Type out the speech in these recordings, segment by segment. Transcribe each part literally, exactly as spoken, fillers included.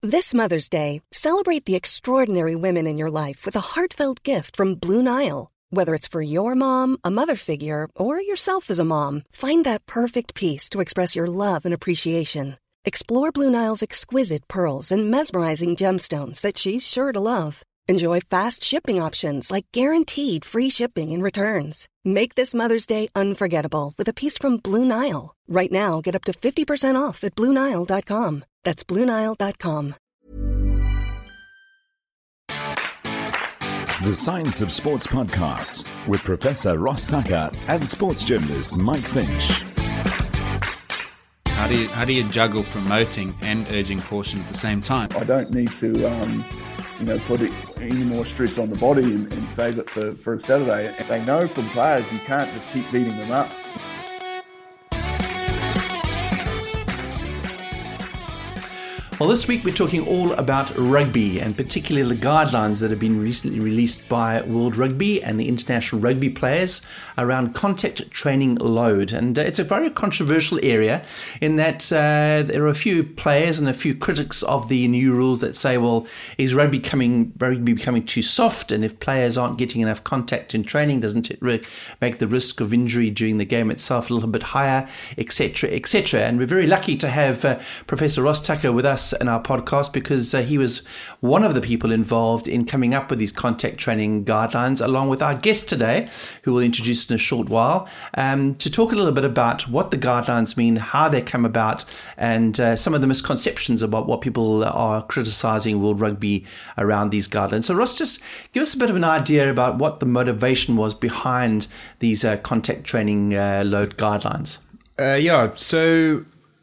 This Mother's Day, celebrate the extraordinary women in your life with a heartfelt gift from Blue Nile. Whether it's for your mom, a mother figure, or yourself as a mom, find that perfect piece to express your love and appreciation. Explore Blue Nile's exquisite pearls and mesmerizing gemstones that she's sure to love. Enjoy fast shipping options like guaranteed free shipping and returns. Make this Mother's Day unforgettable with a piece from Blue Nile. Right now, get up to fifty percent off at Blue Nile dot com. That's Blue Nile dot com. The Science of Sports podcast with Professor Ross Tucker and sports journalist Mike Finch. How do you, how do you juggle promoting and urging caution at the same time? I don't need to, um, you know, put it, any more stress on the body and, and save it for, for a Saturday. They know from players you can't just keep beating them up. Well, this week we're talking all about rugby, and particularly the guidelines that have been recently released by World Rugby and the international rugby players around contact training load. And uh, it's a very controversial area in that uh, there are a few players and a few critics of the new rules that say, well, is rugby coming, rugby becoming too soft? And if players aren't getting enough contact in training, doesn't it re- make the risk of injury during the game itself a little bit higher, et cetera, et cetera? And we're very lucky to have uh, Professor Ross Tucker with us in our podcast, because uh, he was one of the people involved in coming up with these contact training guidelines, along with our guest today, who we'll introduce in a short while, um, to talk a little bit about what the guidelines mean, how they come about, and uh, some of the misconceptions about what people are criticising World Rugby around these guidelines. So Ross, just give us a bit of an idea about what the motivation was behind these uh, contact training uh, load guidelines. Uh, yeah, so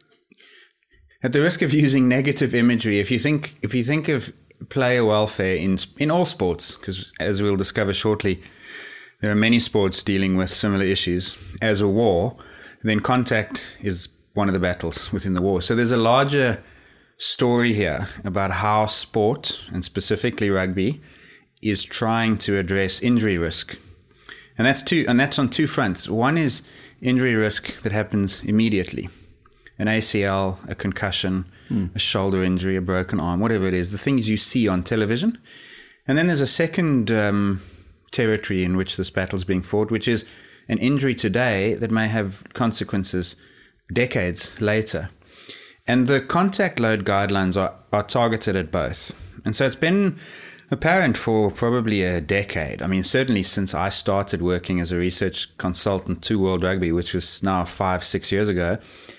at the risk of using negative imagery, if you think if you think of player welfare in in all sports, because as we'll discover shortly, there are many sports dealing with similar issues as a war, then contact is one of the battles within the war. So there's a larger story here about how sport, and specifically rugby, is trying to address injury risk. And that's two and that's on two fronts. One is injury risk that happens immediately. An A C L, a concussion, mm. a shoulder injury, a broken arm, whatever it is, the things you see on television. And then there's a second um, territory in which this battle is being fought, which is an injury today that may have consequences decades later. And the contact load guidelines are, are targeted at both. And so it's been apparent for probably a decade. I mean, certainly since I started working as a research consultant to World Rugby, which was now five, six years ago,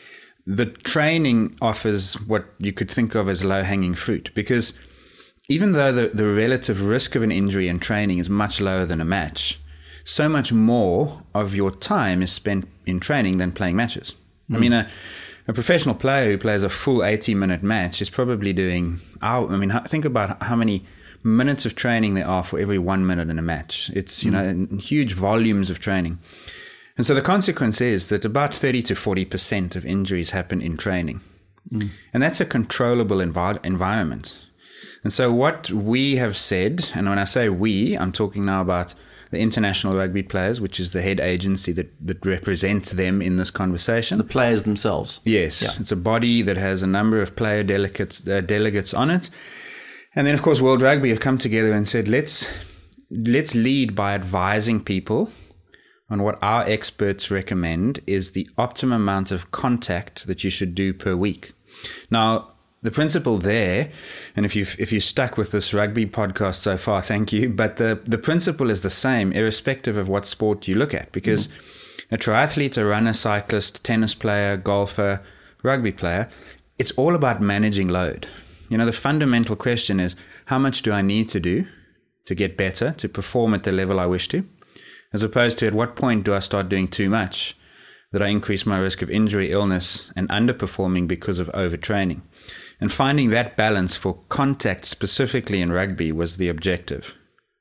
the training offers what you could think of as low-hanging fruit, because even though the, the relative risk of an injury in training is much lower than a match, so much more of your time is spent in training than playing matches. Mm. I mean, a, a professional player who plays a full eighty-minute match is probably doing, I mean, think about how many minutes of training there are for every one minute in a match. It's, you mm. know, huge volumes of training. And so the consequence is that about thirty to forty percent of injuries happen in training. Mm. And that's a controllable envi- environment. And so what we have said, and when I say we, I'm talking now about the International Rugby Players, which is the head agency that, that represents them in this conversation. The players themselves. Yes. Yeah. It's a body that has a number of player delegates, uh, delegates on it. And then, of course, World Rugby have come together and said, let's let's lead by advising people on what our experts recommend is the optimum amount of contact that you should do per week. Now, the principle there, and if you've if you stuck with this rugby podcast so far, thank you, but the, the principle is the same, irrespective of what sport you look at, because mm. a triathlete, a runner, cyclist, tennis player, golfer, rugby player, it's all about managing load. You know, the fundamental question is, how much do I need to do to get better, to perform at the level I wish to? As opposed to at what point do I start doing too much that I increase my risk of injury, illness, and underperforming because of overtraining. And finding that balance for contact specifically in rugby was the objective.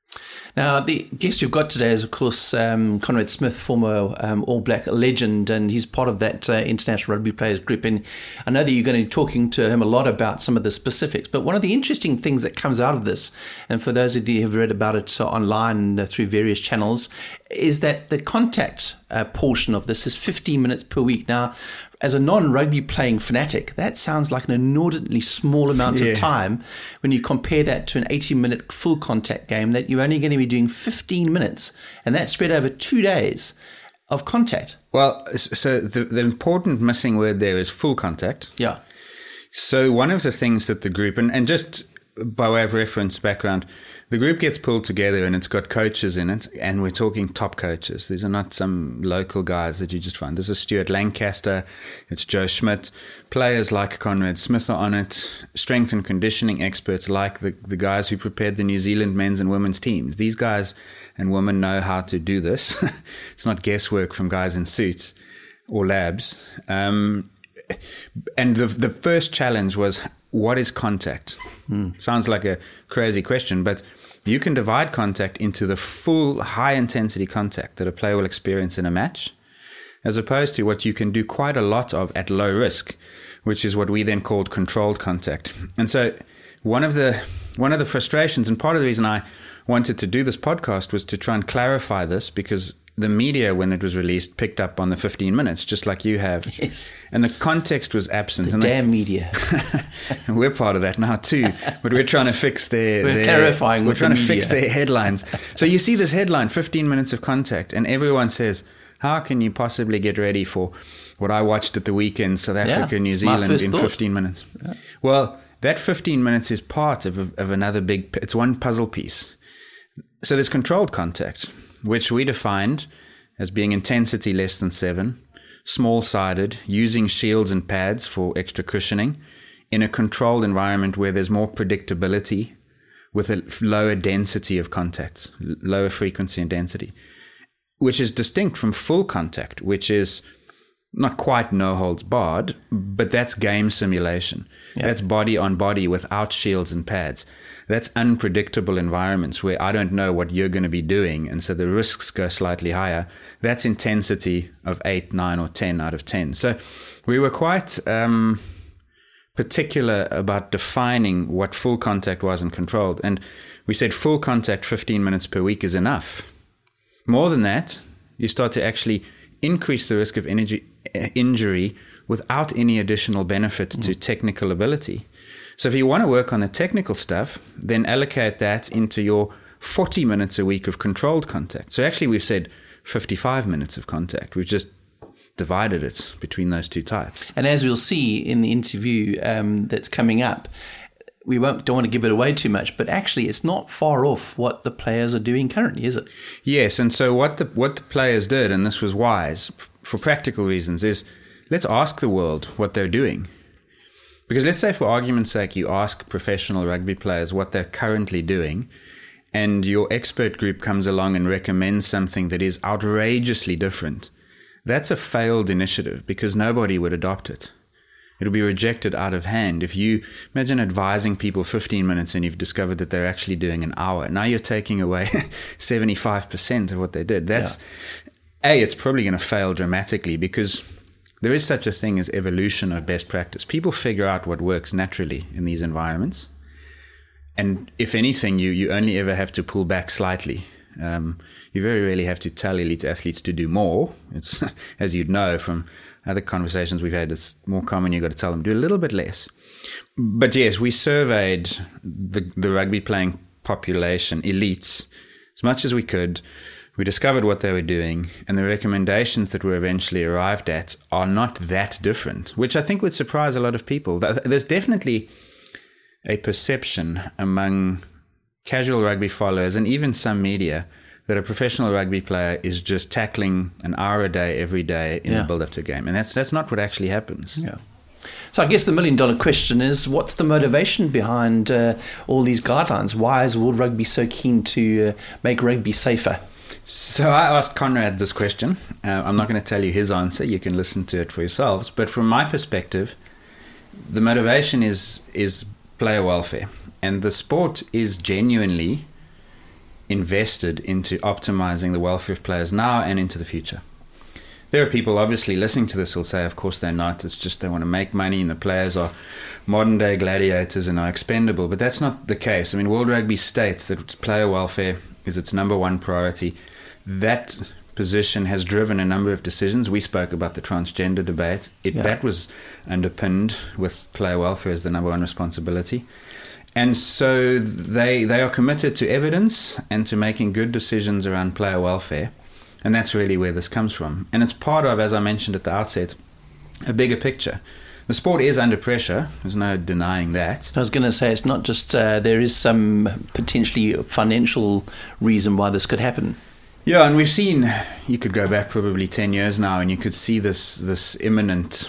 Now, the guest you've got today is, of course, um, Conrad Smith, former um, All Black legend, and he's part of that uh, International Rugby Players group. And I know that you're going to be talking to him a lot about some of the specifics. But one of the interesting things that comes out of this, and for those of you who have read about it uh, online uh, through various channels, is that the contact uh, portion of this is fifteen minutes per week. Now, as a non-rugby playing fanatic, that sounds like an inordinately small amount yeah. of time when you compare that to an eighty-minute full contact game that you're only going to be doing fifteen minutes, and that's spread over two days of contact. Well, so the, the important missing word there is full contact. Yeah. So one of the things that the group, and, and just by way of reference background, the group gets pulled together and it's got coaches in it, and we're talking top coaches. These are not some local guys that you just find. This is Stuart Lancaster, it's Joe Schmidt, players like Conrad Smith are on it, strength and conditioning experts like the, the guys who prepared the New Zealand men's and women's teams. These guys and women know how to do this. It's not guesswork from guys in suits or labs. Um, and the the first challenge was, what is contact? Hmm. Sounds like a crazy question, but you can divide contact into the full high-intensity contact that a player will experience in a match, as opposed to what you can do quite a lot of at low risk, which is what we then called controlled contact. And so one of the one of the frustrations, and part of the reason I wanted to do this podcast, was to try and clarify this, because the media, when it was released, picked up on the fifteen minutes, just like you have. Yes. And the context was absent. The and damn they, media. And we're part of that now too. But we're trying to fix their... We're their, clarifying We're with trying the to media. fix their headlines. So you see this headline, fifteen minutes of contact, and everyone says, how can you possibly get ready for what I watched at the weekend, South Africa, Yeah, New it's my Zealand, first in thought. fifteen minutes? Yeah. Well, that fifteen minutes is part of, of another big... It's one puzzle piece. So there's controlled contact, which we defined as being intensity less than seven, small-sided, using shields and pads for extra cushioning, in a controlled environment where there's more predictability with a lower density of contacts, lower frequency and density, which is distinct from full contact, which is not quite no holds barred, but that's game simulation. Yeah. That's body on body without shields and pads. That's unpredictable environments where I don't know what you're going to be doing, and so the risks go slightly higher. That's intensity of eight, nine, or ten out of ten. So we were quite um, particular about defining what full contact was and controlled. And we said full contact fifteen minutes per week is enough. More than that, you start to actually increase the risk of energy, injury without any additional benefit mm. to technical ability. So if you want to work on the technical stuff, then allocate that into your forty minutes a week of controlled contact. So actually we've said fifty-five minutes of contact. We've just divided it between those two types. And as we'll see in the interview um, that's coming up, we won't don't want to give it away too much, but actually it's not far off what the players are doing currently, is it? Yes, and so what the what the players did, and this was wise for practical reasons, is let's ask the world what they're doing. Because let's say, for argument's sake, you ask professional rugby players what they're currently doing, and your expert group comes along and recommends something that is outrageously different. That's a failed initiative, because nobody would adopt it. It'll be rejected out of hand. If you imagine advising people fifteen minutes and you've discovered that they're actually doing an hour, now you're taking away seventy-five percent of what they did. That's yeah. A, it's probably going to fail dramatically, because there is such a thing as evolution of best practice. People figure out what works naturally in these environments. And if anything, you, you only ever have to pull back slightly. Um, you very rarely have to tell elite athletes to do more. It's, as you'd know from other conversations we've had, it's more common you've got to tell them do a little bit less. But yes, we surveyed the, the rugby playing population, elites, as much as we could. We discovered what they were doing, and the recommendations that were eventually arrived at are not that different, which I think would surprise a lot of people. There's definitely a perception among casual rugby followers and even some media that a professional rugby player is just tackling an hour a day every day in yeah. the build-up to a game. And that's that's not what actually happens. Yeah. So I guess the million-dollar question is, what's the motivation behind uh, all these guidelines? Why is World Rugby so keen to uh, make rugby safer? So I asked Conrad this question. Uh, I'm not going to tell you his answer. You can listen to it for yourselves. But from my perspective, the motivation is is player welfare. And the sport is genuinely invested into optimizing the welfare of players now and into the future. There are people obviously listening to this who'll say, of course they're not. It's just they want to make money, and the players are modern-day gladiators and are expendable. But that's not the case. I mean, World Rugby states that player welfare is its number one priority. that position has driven a number of decisions. We spoke about the transgender debate. It, Yeah. That was underpinned with player welfare as the number one responsibility. And so they they are committed to evidence and to making good decisions around player welfare. And that's really where this comes from. And it's part of, as I mentioned at the outset, a bigger picture. The sport is under pressure. There's no denying that. I was going to say it's not just uh, there is some potentially financial reason why this could happen. Yeah, and we've seen, you could go back probably ten years now, and you could see this this imminent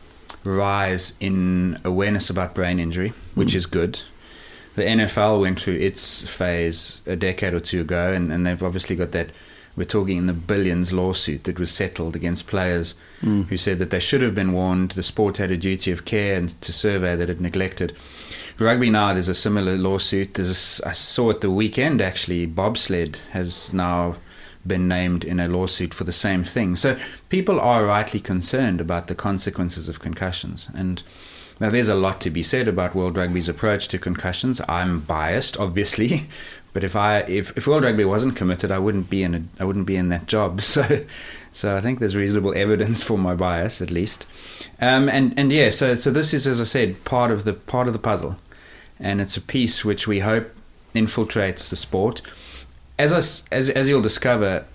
rise in awareness about brain injury, which mm. is good. The N F L went through its phase a decade or two ago, and, and they've obviously got that, we're talking in the billions lawsuit that was settled against players mm. who said that they should have been warned, the sport had a duty of care and to survey that it neglected. Rugby now, there's a similar lawsuit. There's a, I saw it the weekend actually, bobsled has now been named in a lawsuit for the same thing. So people are rightly concerned about the consequences of concussions. And now there's a lot to be said about World Rugby's approach to concussions. I'm biased, obviously, but if I if, if World Rugby wasn't committed, I wouldn't be in a, I wouldn't be in that job. So so I think there's reasonable evidence for my bias, at least. Um, and and yeah, so so this is, as I said, part of the part of the puzzle, and it's a piece which we hope infiltrates the sport. As, I, as as you'll discover,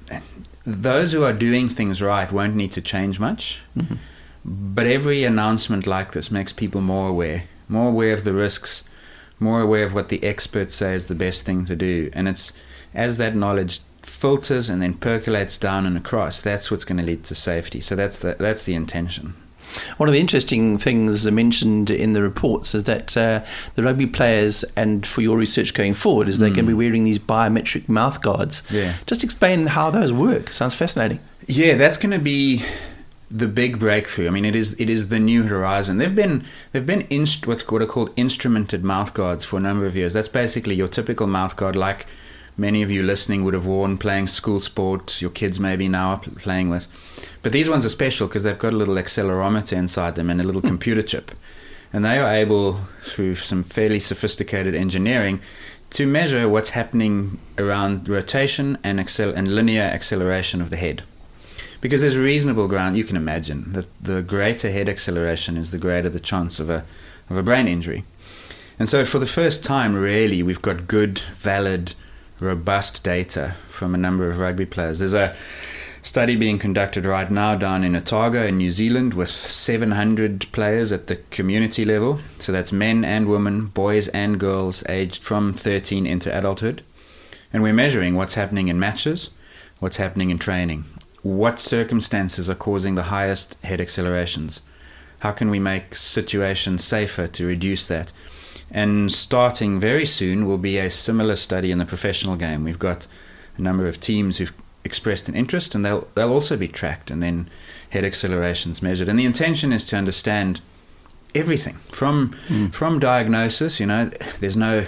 those who are doing things right won't need to change much. Mm-hmm. But every announcement like this makes people more aware, more aware of the risks, more aware of what the experts say is the best thing to do. And it's as that knowledge filters and then percolates down and across, that's what's going to lead to safety. So that's the that's the intention. One of the interesting things mentioned in the reports is that uh, the rugby players, and for your research going forward, is they're mm. going to be wearing these biometric mouth guards. Yeah. Just explain how those work. Sounds fascinating. Yeah, that's going to be the big breakthrough. I mean, it is it is the new horizon. They've been they've been inst- what's what are called instrumented mouth guards for a number of years. That's basically your typical mouth guard, like many of you listening would have worn playing school sport. Your kids maybe now are playing with. But these ones are special because they've got a little accelerometer inside them and a little computer chip. And they are able, through some fairly sophisticated engineering, to measure what's happening around rotation and, accel- and linear acceleration of the head. Because there's reasonable ground, you can imagine, that the greater head acceleration is the greater the chance of a of a brain injury. And so for the first time, really, we've got good, valid, robust data from a number of rugby players. There's a study being conducted right now down in Otago in New Zealand with seven hundred players at the community level. So that's men and women, boys and girls aged from thirteen into adulthood. And we're measuring what's happening in matches, what's happening in training, what circumstances are causing the highest head accelerations. How can we make situations safer to reduce that? And starting very soon will be a similar study in the professional game. We've got a number of teams who've expressed an interest, and they'll they'll also be tracked and then head accelerations measured. And the intention is to understand everything from mm. from diagnosis. You know, there's no,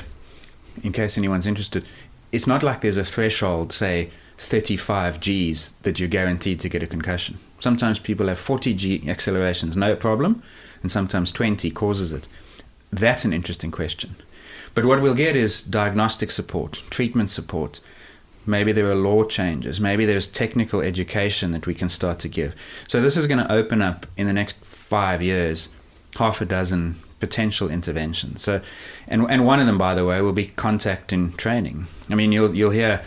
in case anyone's interested, it's not like there's a threshold, say thirty-five G's, that you're guaranteed to get a concussion. Sometimes people have forty G accelerations, no problem, and sometimes twenty causes it. That's an interesting question. But what we'll get is diagnostic support, treatment support. Maybe there are law changes. Maybe there's technical education that we can start to give. So this is going to open up in the next five years half a dozen potential interventions. So, and and one of them, by the way, will be contact in training. I mean, you'll you'll hear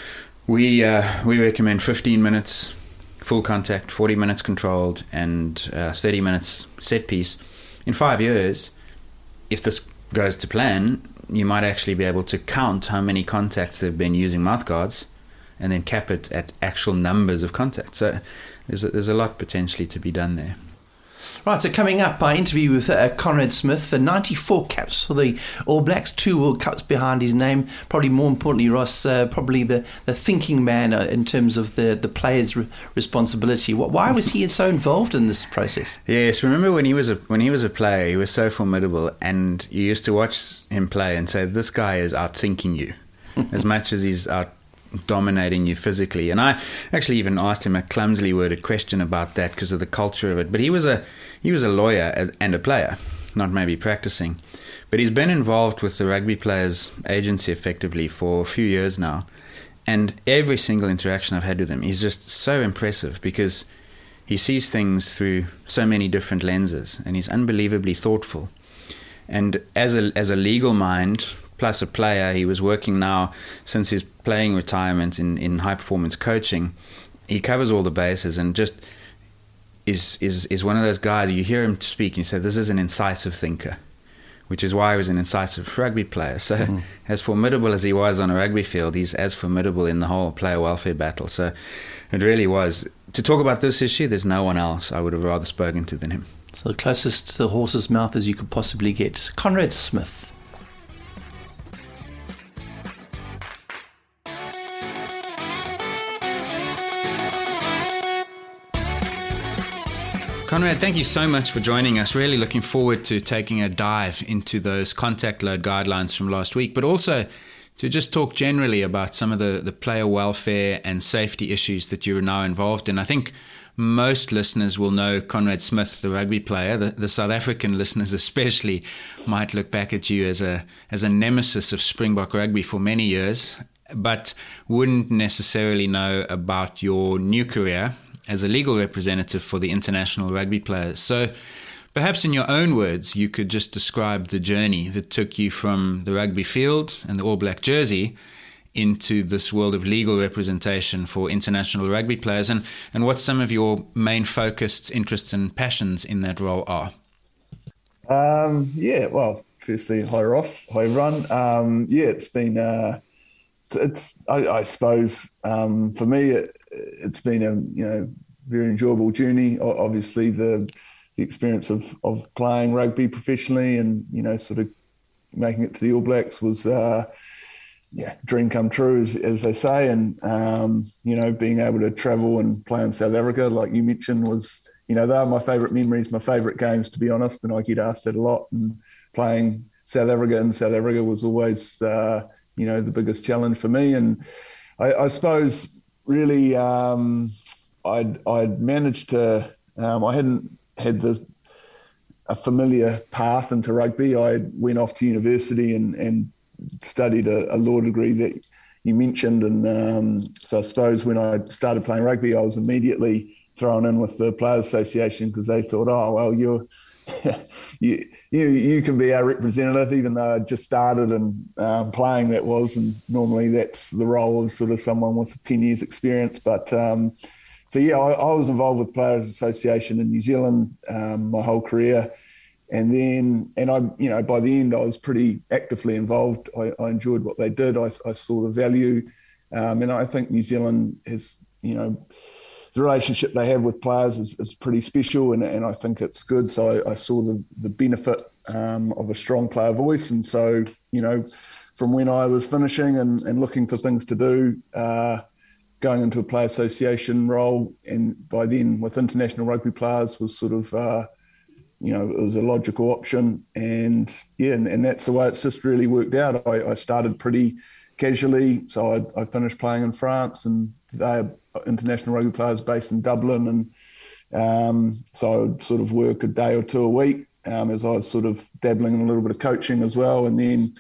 we uh, we recommend fifteen minutes full contact, forty minutes controlled, and uh, thirty minutes set piece. In five years, if this goes to plan, you might actually be able to count how many contacts they've been using mouth guards and then cap it at actual numbers of contacts. So there's a, there's a lot potentially to be done there. Right, so coming up, I interview with uh, Conrad Smith, the ninety-four caps for the All Blacks, two World Cups behind his name. Probably more importantly, Ross, uh, probably the, the thinking man uh, in terms of the, the player's re- responsibility. Why was he so involved in this process? Yes, remember when he was a when he was a player, he was so formidable, and you used to watch him play and say, this guy is out-thinking you as much as he's out dominating you physically. And I actually even asked him a clumsily worded question about that because of the culture of it. But he was a he was a lawyer as, and a player, not maybe practicing. But he's been involved with the rugby players agency effectively for a few years now. And every single interaction I've had with him, he's just so impressive because he sees things through so many different lenses, and he's unbelievably thoughtful. And as a as a legal mind, plus a player, he was working now since his playing retirement in, in high-performance coaching. He covers all the bases and just is, is, is one of those guys, you hear him speak and you say, this is an incisive thinker, which is why he was an incisive rugby player. So mm. as formidable as he was on a rugby field, he's as formidable in the whole player welfare battle. So it really was. To talk about this issue, there's no one else I would have rather spoken to than him. So the closest to the horse's mouth as you could possibly get. Conrad Smith. Conrad, thank you so much for joining us. Really looking forward to taking a dive into those contact load guidelines from last week, but also to just talk generally about some of the, the player welfare and safety issues that you're now involved in. I think most listeners will know Conrad Smith, the rugby player. The, the South African listeners especially might look back at you as a as a nemesis of Springbok rugby for many years, but wouldn't necessarily know about your new career as a legal representative for the international rugby players. So perhaps in your own words, you could just describe the journey that took you from the rugby field and the All Black jersey into this world of legal representation for international rugby players, and, and what some of your main focused interests and passions in that role are. Um, yeah, well, firstly, hi Ross, hi everyone. Um, yeah, it's been, uh, it's I, I suppose um, for me, it, it's been a you know very enjoyable journey. Obviously, the the experience of of playing rugby professionally and you know sort of making it to the All Blacks was uh, yeah dream come true, as, as they say. And um, you know being able to travel and play in South Africa, like you mentioned, was you know they are my favourite memories, my favourite games, to be honest. And I get asked that a lot. And playing South Africa in South Africa was always uh, you know the biggest challenge for me. And I, I suppose. Really, um, I'd, I'd managed to, um, I hadn't had the, a familiar path into rugby. I went off to university and, and studied a, a law degree that you mentioned. And um, so I suppose when I started playing rugby, I was immediately thrown in with the Players Association because they thought, oh, well, you're, you, you you can be our representative, even though I just started and um, playing that was, and normally that's the role of sort of someone with ten years experience. But um, so yeah, I, I was involved with Players Association in New Zealand um, my whole career, and then and I you know by the end I was pretty actively involved. I, I enjoyed what they did. I, I saw the value, um, and I think New Zealand has you know. The relationship they have with players is, is pretty special, and, and I think it's good. So I, I saw the the benefit um, of a strong player voice, and so you know, from when I was finishing and, and looking for things to do, uh, going into a player association role, and by then with international rugby players was sort of uh, you know it was a logical option, and yeah, and, and that's the way it's just really worked out. I, I started pretty casually, so I, I finished playing in France, and they. International rugby players based in Dublin, and um, so I would sort of work a day or two a week um, as I was sort of dabbling in a little bit of coaching as well. And then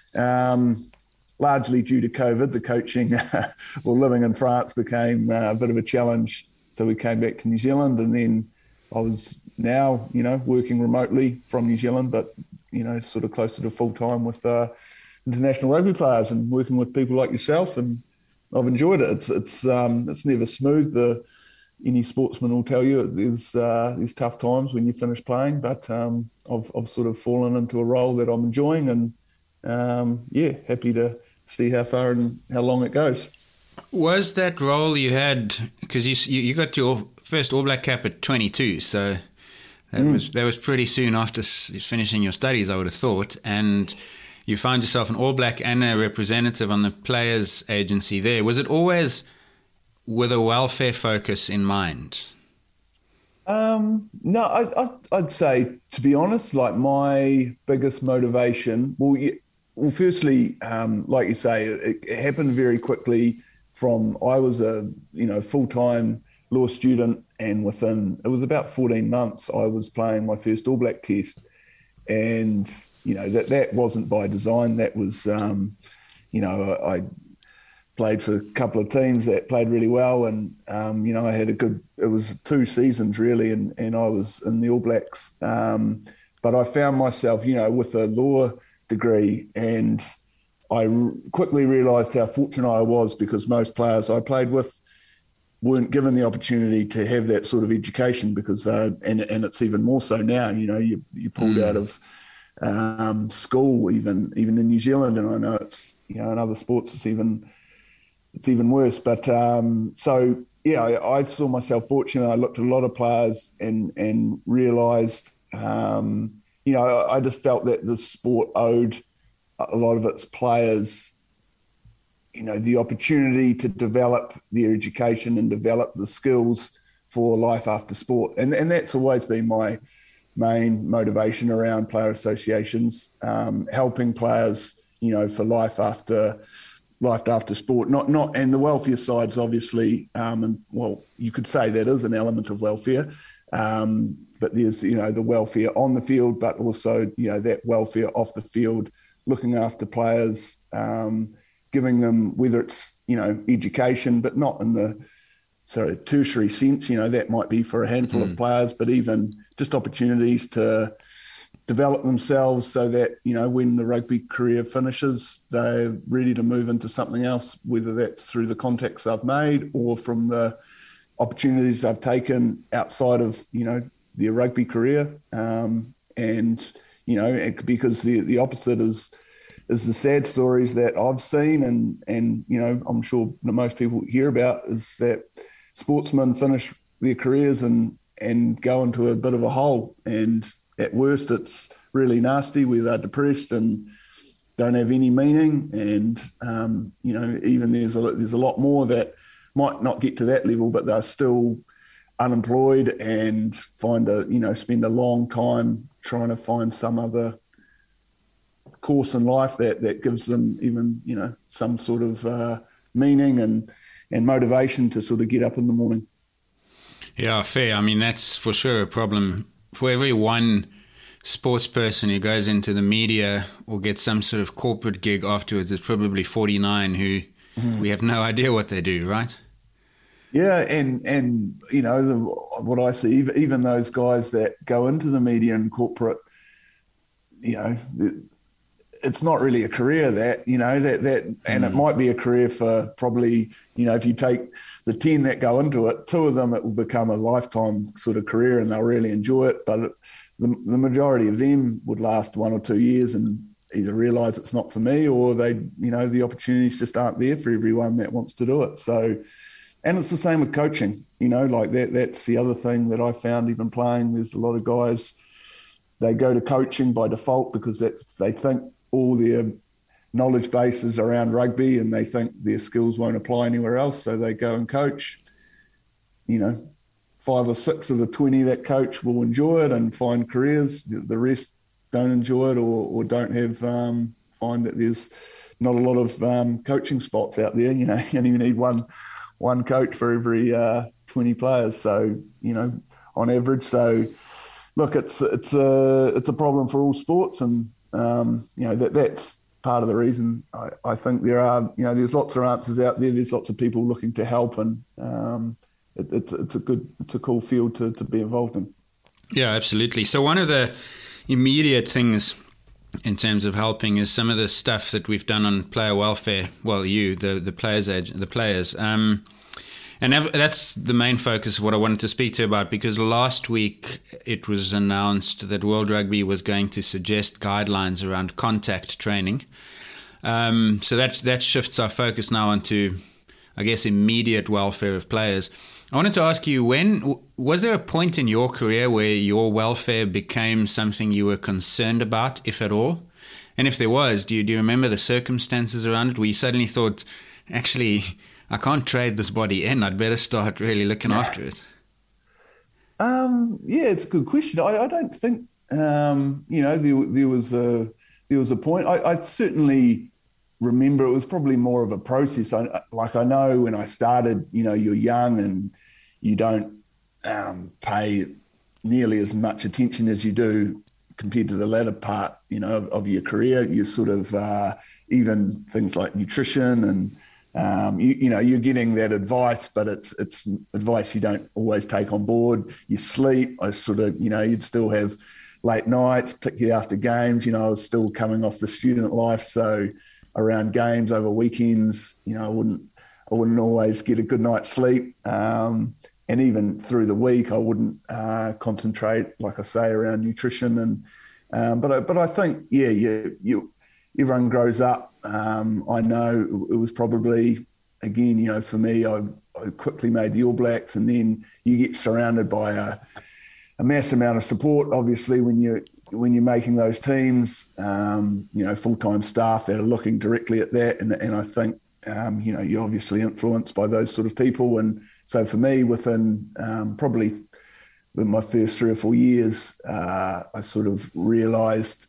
um, largely due to COVID, the coaching or living in France became uh, a bit of a challenge. So we came back to New Zealand, and then I was now, you know, working remotely from New Zealand, but, you know, sort of closer to full time with uh, international rugby players and working with people like yourself, and I've enjoyed it. It's it's um, it's never smooth. The any sportsman will tell you there's uh, there's tough times when you finish playing, but um, I've I've sort of fallen into a role that I'm enjoying, and um, yeah, happy to see how far and how long it goes. Was that role you had because you you got your first All Black cap at twenty-two, so that mm. was that was pretty soon after finishing your studies, I would have thought, and. You found yourself an All Black and a representative on the players' agency there. Was it always with a welfare focus in mind? Um, no, I, I, I'd say, to be honest, like my biggest motivation, well, you, well firstly, um, like you say, it, it happened very quickly from, I was a, you know, full-time law student, and within, it was about fourteen months, I was playing my first All Black test. And you know, that that wasn't by design. That was, um, you know, I played for a couple of teams that played really well, and um, you know, I had a good. It was two seasons really, and and I was in the All Blacks. Um, but I found myself, you know, with a law degree, and I r- quickly realised how fortunate I was, because most players I played with weren't given the opportunity to have that sort of education, because uh, and and it's even more so now. You know, you you pulled mm. out of um, school, even even in New Zealand, and I know it's, you know, in other sports it's even. It's even worse. But um, so, yeah, I, I saw myself fortunate. I looked at a lot of players and and realised, um, you know, I, I just felt that the sport owed a lot of its players, you know, the opportunity to develop their education and develop the skills for life after sport. And, and that's always been my main motivation around player associations, um, helping players, you know, for life after life after sport, not not and the welfare side's obviously, um, and well, you could say that is an element of welfare, um, but there's, you know, the welfare on the field, but also, you know, that welfare off the field, looking after players, um, giving them, whether it's, you know, education, but not in the sorry tertiary sense, you know, that might be for a handful mm. of players, but even just opportunities to develop themselves so that, you know, when the rugby career finishes, they're ready to move into something else, whether that's through the contacts I've made or from the opportunities I've taken outside of, you know, their rugby career. Um, and, you know, it, because the the opposite is is the sad stories that I've seen, and, and, you know, I'm sure that most people hear about, is that sportsmen finish their careers and, and go into a bit of a hole, and at worst, it's really nasty, where they're depressed and don't have any meaning. And, um, you know, even there's a, there's a lot more that might not get to that level, but they're still unemployed and find a, you know, spend a long time trying to find some other course in life that, that gives them even, you know, some sort of uh, meaning and, and motivation to sort of get up in the morning. Yeah, fair. I mean, that's for sure a problem. For every one sports person who goes into the media or gets some sort of corporate gig afterwards, there's probably forty-nine who mm. we have no idea what they do, right? Yeah, and, and you know, the, what I see, even those guys that go into the media and corporate, you know, it's not really a career that, you know, that, that and mm. it might be a career for probably, you know, if you take the ten that go into it, two of them, it will become a lifetime sort of career and they'll really enjoy it. But the, the majority of them would last one or two years and either realise it's not for me, or they, you know, the opportunities just aren't there for everyone that wants to do it. So, and it's the same with coaching, you know, like that. That's the other thing that I found even playing. There's a lot of guys, they go to coaching by default because that's, they think all their knowledge bases around rugby and they think their skills won't apply anywhere else. So they go and coach. You know, five or six of the twenty that coach will enjoy it and find careers. The, the rest don't enjoy it or, or don't have, um, find that there's not a lot of um, coaching spots out there. You know, you only need one, one coach for every uh, twenty players. So, you know, on average. So look, it's, it's a, it's a problem for all sports. And, um, you know, that that's, part of the reason I, I think there are, you know, there's lots of answers out there. There's lots of people looking to help, and um, it, it's it's a good, it's a cool field to, to be involved in. Yeah, absolutely. So one of the immediate things in terms of helping is some of the stuff that we've done on player welfare. Well, you, the the players, the players, um, and that's the main focus of what I wanted to speak to you about, because last week it was announced that World Rugby was going to suggest guidelines around contact training. Um, so that that shifts our focus now onto, I guess, immediate welfare of players. I wanted to ask you, when was there a point in your career where your welfare became something you were concerned about, if at all? And if there was, do you, do you remember the circumstances around it, where you suddenly thought, actually, I can't trade this body in, I'd better start really looking yeah. after it? Um, yeah, it's a good question. I, I don't think, um, you know, there, there was a there was a point. I, I certainly remember it was probably more of a process. I, like I know when I started, you know, you're young and you don't um, pay nearly as much attention as you do compared to the latter part, you know, of, of your career. You sort of uh, even things like nutrition and Um, you, you know, you're getting that advice, but it's it's advice you don't always take on board. You sleep. I sort of, you know, you'd still have late nights, particularly after games. You know, I was still coming off the student life, so around games over weekends, you know, I wouldn't I wouldn't always get a good night's sleep. Um, and even through the week, I wouldn't uh, concentrate, like I say, around nutrition. And um, but I, but I think, yeah, you you everyone grows up. Um, I know it was probably, again, you know, for me, I, I quickly made the All Blacks, and then you get surrounded by a, a mass amount of support, obviously, when you when you're making those teams, um, you know, full-time staff that are looking directly at that. And, and I think, um, you know, you're obviously influenced by those sort of people. And so for me, within um, probably in my first three or four years, uh, I sort of realised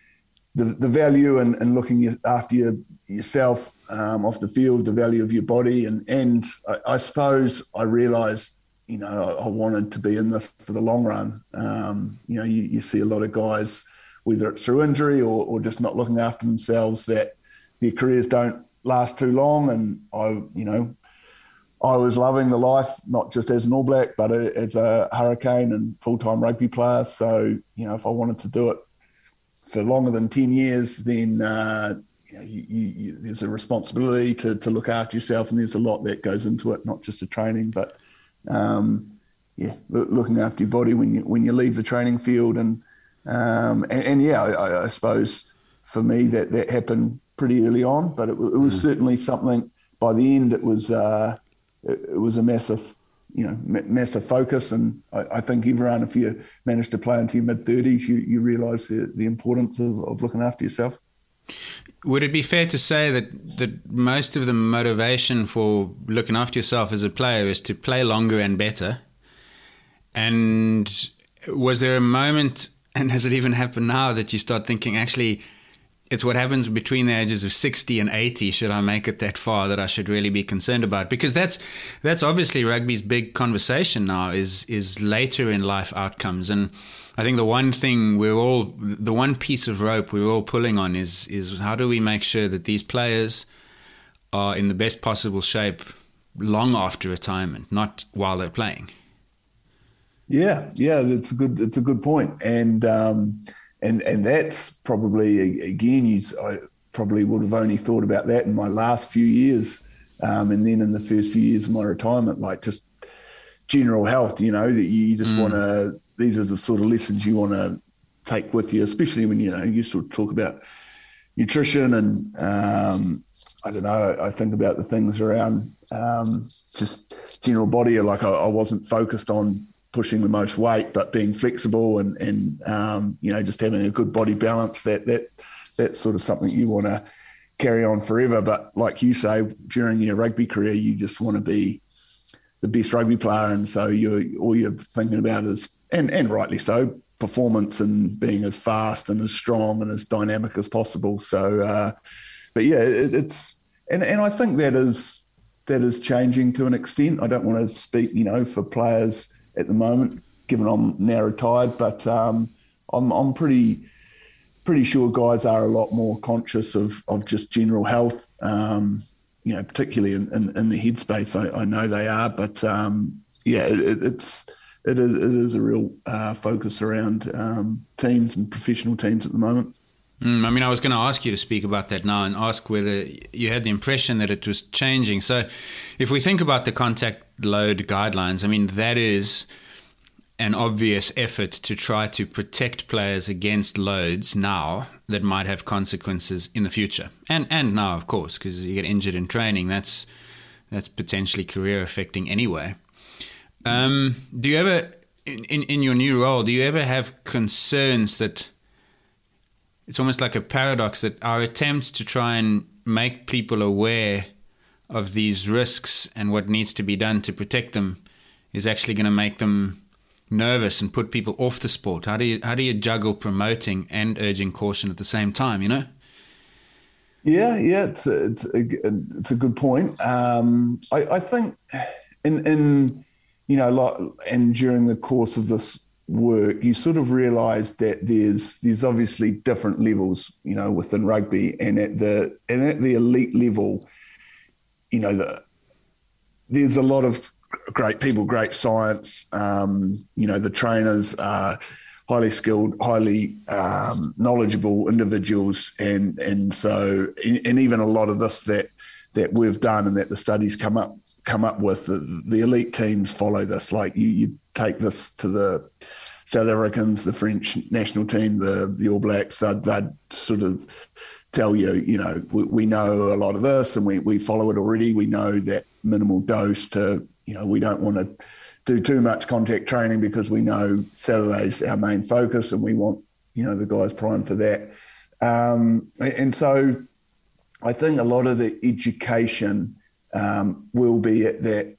the the value in, in looking after your, yourself um, off the field, the value of your body. And, and I, I suppose I realised, you know, I wanted to be in this for the long run. Um, you know, you, you see a lot of guys, whether it's through injury or, or just not looking after themselves, that their careers don't last too long. And I, you know, I was loving the life, not just as an All Black, but as a Hurricane and full-time rugby player. So, you know, if I wanted to do it for longer than ten years, then uh, you know, you, you, you, there's a responsibility to, to look after yourself, and there's a lot that goes into it, not just the training, but um, yeah, looking after your body when you when you leave the training field. And um, and, and yeah, I, I suppose for me that that happened pretty early on, but it, it was mm. certainly something. By the end, it was uh, it, it was a massive. you know, massive focus. And I, I think everyone, if you manage to play into your mid-thirties, you, you realise the, the importance of, of looking after yourself. Would it be fair to say that, that most of the motivation for looking after yourself as a player is to play longer and better? And was there a moment, and has it even happened now, that you start thinking, actually, it's what happens between the ages of sixty and eighty, should I make it that far, that I should really be concerned about? Because that's that's obviously rugby's big conversation now, is is later in life outcomes. And I think the one thing we're all, the one piece of rope we're all pulling on is is how do we make sure that these players are in the best possible shape long after retirement, not while they're playing. Yeah, yeah, that's a good it's a good point. And um And and that's probably, again, you, I probably would have only thought about that in my last few years. Um, and then in the first few years of my retirement, like just general health, you know, that you just mm. want to, these are the sort of lessons you want to take with you, especially when, you know, you sort of talk about nutrition and, um, I don't know, I think about the things around um, just general body. Like I, I wasn't focused on pushing the most weight, but being flexible and, and um, you know, just having a good body balance, that that that's sort of something you want to carry on forever. But like you say, during your rugby career, you just want to be the best rugby player. And so you're, all you're thinking about is, and, and rightly so, performance and being as fast and as strong and as dynamic as possible. So, uh, but yeah, it, it's, and, and I think that is, that is changing to an extent. I don't want to speak, you know, for players at the moment, given I'm now retired, but um, I'm I'm pretty pretty sure guys are a lot more conscious of of just general health, um, you know, particularly in, in, in the headspace. I, I know they are, but um, yeah, it, it's it is it is a real uh, focus around um, teams and professional teams at the moment. Mm, I mean, I was going to ask you to speak about that now and ask whether you had the impression that it was changing. So if we think about the contact load guidelines, I mean, that is an obvious effort to try to protect players against loads now that might have consequences in the future. And and now, of course, because you get injured in training, that's that's potentially career affecting anyway. Um, do you ever, in, in, in your new role, do you ever have concerns that it's almost like a paradox that our attempts to try and make people aware of these risks and what needs to be done to protect them is actually going to make them nervous and put people off the sport? How do you how do you juggle promoting and urging caution at the same time, you know? Yeah, yeah, it's a, it's a, it's a good point. Um, I, I think in in you know, like, and during the course of this work, you sort of realise that there's there's obviously different levels, you know, within rugby, and at the and at the elite level, you know, the, there's a lot of great people, great science. Um, you know, the trainers are highly skilled, highly um, knowledgeable individuals, and and so and even a lot of this that that we've done and that the studies come up come up with, the, the elite teams follow this. Like you, you take this to the South Africans, the French national team, the the All Blacks, they'd, they'd sort of tell you, you know, we, we know a lot of this and we, we follow it already. We know that minimal dose to, you know, we don't want to do too much contact training because we know Saturday's our main focus and we want, you know, the guys primed for that. Um, and so I think a lot of the education um, will be at that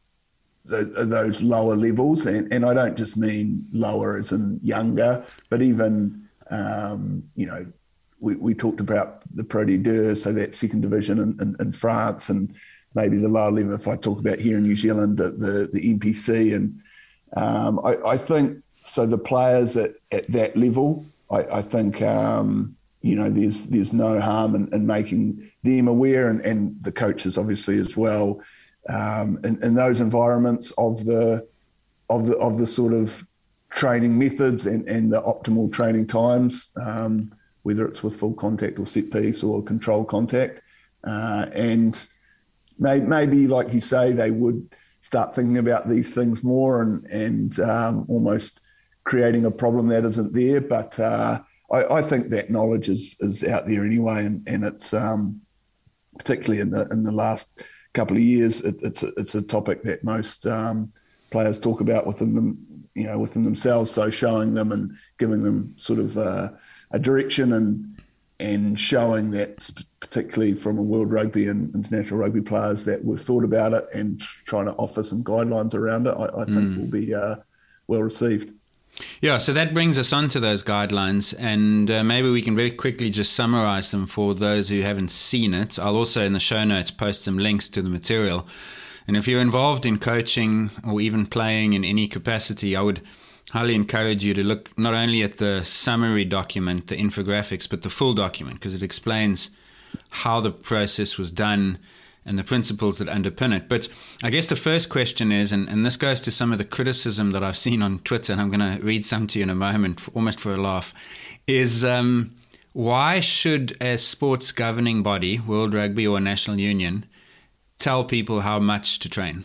the, those lower levels. And, and I don't just mean lower as in younger, but even, um, you know, we, we talked about the Pro D deux, so that second division in, in, in France, and maybe the lower level, if I talk about here in New Zealand, the the, the N P C. And um, I, I think, so the players at, at that level, I, I think, um, you know, there's there's no harm in, in making them aware, and, and the coaches obviously as well, um, in, in those environments of the of the of the sort of training methods and, and the optimal training times, um, whether it's with full contact or set piece or control contact. Uh, and may, maybe, like you say, they would start thinking about these things more and, and um, almost creating a problem that isn't there. But uh, I, I think that knowledge is is out there anyway, and, and it's um, particularly in the in the last couple of years, it, it's a, it's a topic that most um, players talk about within them, you know, within themselves. So showing them and giving them sort of uh, a direction and and showing that, particularly from a World Rugby and international rugby players, that we've thought about it and trying to offer some guidelines around it, I, I think mm. will be uh, well received. Yeah, so that brings us on to those guidelines, and uh, maybe we can very quickly just summarize them for those who haven't seen it. I'll also in the show notes post some links to the material. And if you're involved in coaching or even playing in any capacity, I would highly encourage you to look not only at the summary document, the infographics, but the full document, because it explains how the process was done and the principles that underpin it. But I guess the first question is, and, and this goes to some of the criticism that I've seen on Twitter, and I'm going to read some to you in a moment, for, almost for a laugh, is um, why should a sports governing body, World Rugby or National Union, tell people how much to train?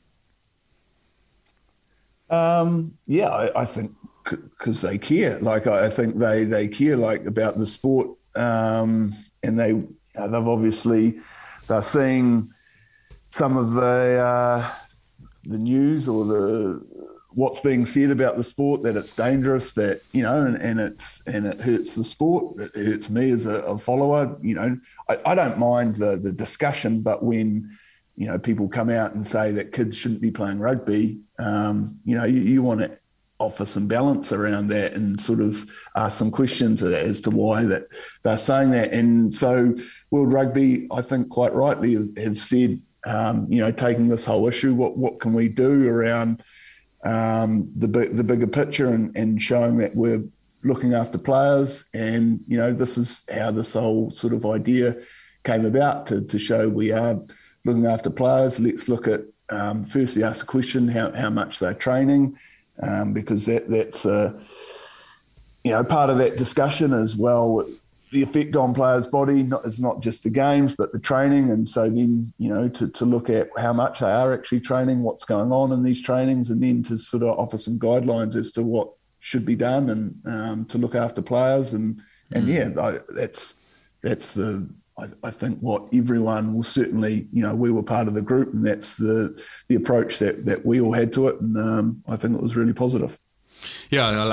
Um, yeah, I, I think because they care. Like I, I think they they care like about the sport, um, and they uh, they've obviously they're seeing some of the uh, the news or the what's being said about the sport, that it's dangerous, that you know, and, and it's and it hurts the sport. It hurts me as a, a follower. You know, I, I don't mind the the discussion, but when you know people come out and say that kids shouldn't be playing rugby, um, you know, you, you want to offer some balance around that and sort of ask some questions as to why that they're saying that. And so World Rugby, I think quite rightly, have said, um, you know, taking this whole issue, what what can we do around um, the the bigger picture, and, and showing that we're looking after players. And, you know, this is how this whole sort of idea came about, to, to show we are looking after players. Let's look at, um, firstly ask the question, how, how much they're training, um, because that that's, uh, you know, part of that discussion as well. The effect on players' body not, is not just the games, but the training. And so then, you know, to, to look at how much they are actually training, what's going on in these trainings, and then to sort of offer some guidelines as to what should be done, and um, to look after players. And, and mm. yeah, I, that's, that's the, I, I think what everyone will certainly, you know, we were part of the group, and that's the, the approach that, that we all had to it. And um, I think it was really positive. Yeah.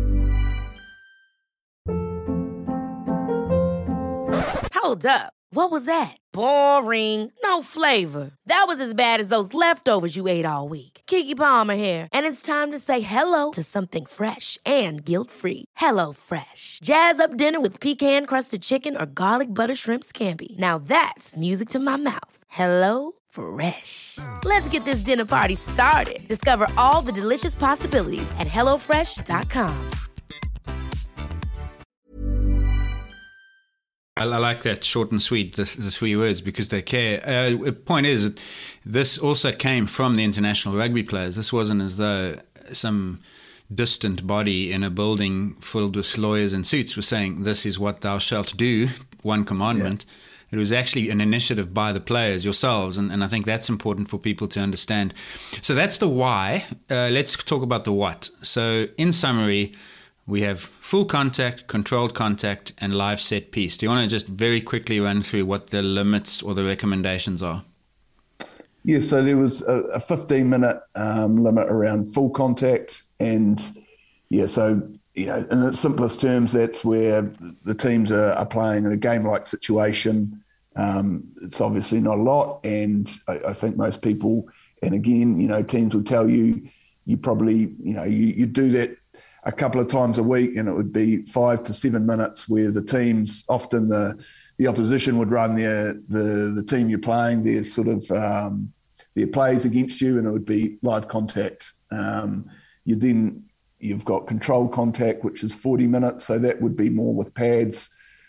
Hold up. What was that? Boring. No flavor. That was as bad as those leftovers you ate all week. Keke Palmer here. And it's time to say hello to something fresh and guilt-free. Hello Fresh. Jazz up dinner with pecan-crusted chicken or garlic butter shrimp scampi. Now that's music to my mouth. Hello Fresh. Let's get this dinner party started. Discover all the delicious possibilities at hello fresh dot com. I, I like that short and sweet, the, the three words, because they care. Uh, the point is, this also came from the international rugby players. This wasn't as though some distant body in a building filled with lawyers in suits was saying, this is what thou shalt do, one commandment. Yeah. It was actually an initiative by the players yourselves, and, and I think that's important for people to understand. So that's the why. Uh, let's talk about the what. So in summary, we have full contact, controlled contact, and live set piece. Do you want to just very quickly run through what the limits or the recommendations are? Yeah, so there was a fifteen-minute um, limit around full contact, and yeah, so you know, in the simplest terms, that's where the teams are, are playing in a game-like situation. Um, it's obviously not a lot, and I, I think most people, and again, you know, teams will tell you, you probably, you know, you, you do that a couple of times a week, and it would be five to seven minutes where the teams, often the the opposition would run their the the team you're playing, their sort of um, their plays against you, and it would be live contact. Um, you then You've got controlled contact, which is forty minutes, so that would be more with pads,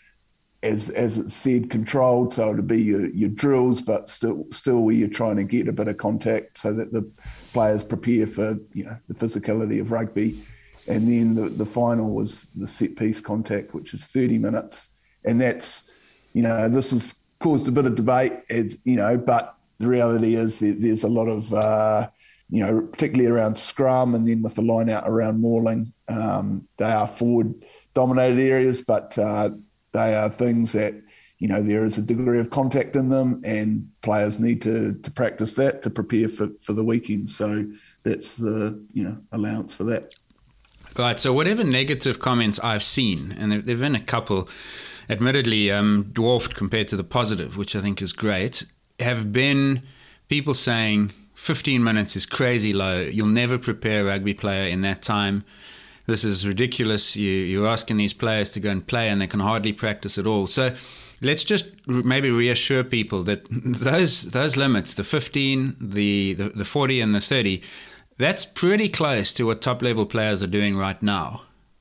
as as it said, controlled. So it would be your, your drills, but still still where you're trying to get a bit of contact so that the players prepare for, you know, the physicality of rugby. And then the, the final was the set piece contact, which is thirty minutes, and that's, you know, this has caused a bit of debate, as you know, but the reality is that there's a lot of uh, you know, particularly around scrum, and then with the line out around mauling. Um, they are forward-dominated areas, but uh, they are things that, you know, there is a degree of contact in them, and players need to to practice that to prepare for, for the weekend. So that's the, you know, allowance for that. Right, so whatever negative comments I've seen, and there have been a couple, admittedly um, dwarfed compared to the positive, which I think is great, have been people saying fifteen minutes is crazy low. You'll never prepare a rugby player in that time. This is ridiculous. You, you're asking these players to go and play, and they can hardly practice at all. So let's just maybe reassure people that those those limits, the fifteen, the, the, the forty, and the thirty, that's pretty close to what top-level players are doing right now.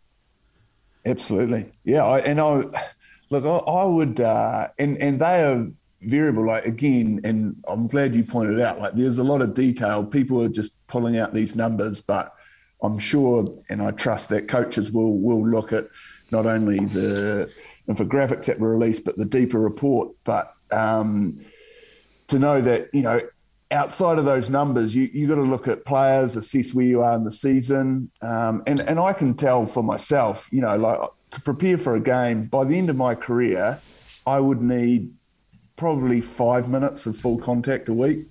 Absolutely. Yeah, I, and I look, I, I would, uh, and, and they are variable, like, again, and I'm glad you pointed out, like, there's a lot of detail. People are just pulling out these numbers, but I'm sure, and I trust that coaches will will look at not only the infographics that were released, but the deeper report. But um, to know that, you know, outside of those numbers, you you got to look at players, assess where you are in the season, um, and and I can tell for myself, you know, like, to prepare for a game. By the end of my career, I would need probably five minutes of full contact a week.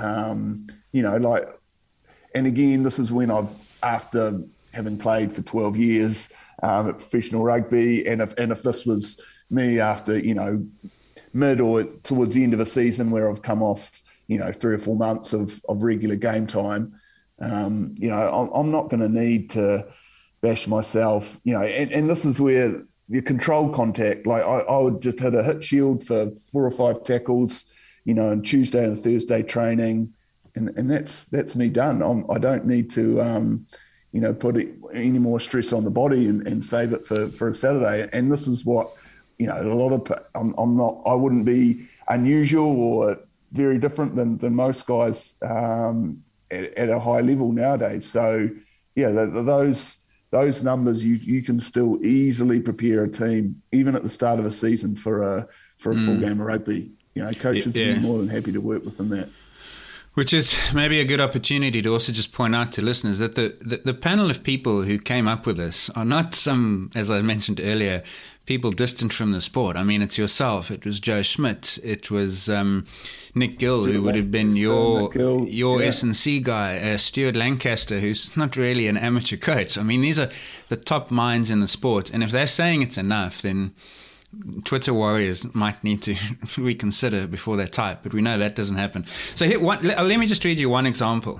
Um, you know, like, and again, this is when I've, after having played for twelve years um, at professional rugby, and if and if this was me after, you know, mid or towards the end of a season where I've come off, you know, three or four months of, of regular game time, um, you know, I'm, I'm not going to need to bash myself, you know, and, and this is where the controlled contact, like I, I would just hit a hit shield for four or five tackles, you know, on Tuesday and Thursday training, and, and that's that's me done. I'm, I don't need to, um, you know, put any more stress on the body and, and save it for, for a Saturday. And this is what, you know, a lot of, I'm, I'm not, I wouldn't be unusual or very different than, than most guys um, at, at a high level nowadays. So, yeah, the, the, those those numbers, you you can still easily prepare a team, even at the start of a season, for a for a mm. full game of rugby. You know, coaches would yeah. be more than happy to work within that. Which is maybe a good opportunity to also just point out to listeners that the, the, the panel of people who came up with this are not some, as I mentioned earlier, people distant from the sport. I mean, it's yourself. It was Joe Schmidt. It was um, Nick Gill, Stuart who would have been your Gill, your yeah. S and C guy. Uh, Stuart Lancaster, who's not really an amateur coach. I mean, these are the top minds in the sport. And if they're saying it's enough, then Twitter warriors might need to reconsider before they type, but we know that doesn't happen. So here, one, let, let me just read you one example.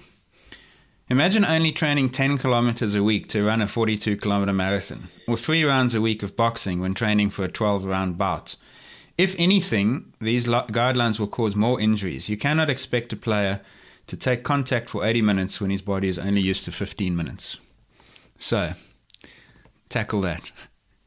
Imagine only training ten kilometers a week to run a forty-two kilometer marathon, or three rounds a week of boxing when training for a twelve round bout. If anything, these lo- guidelines will cause more injuries. You cannot expect a player to take contact for eighty minutes when his body is only used to fifteen minutes. So, tackle that.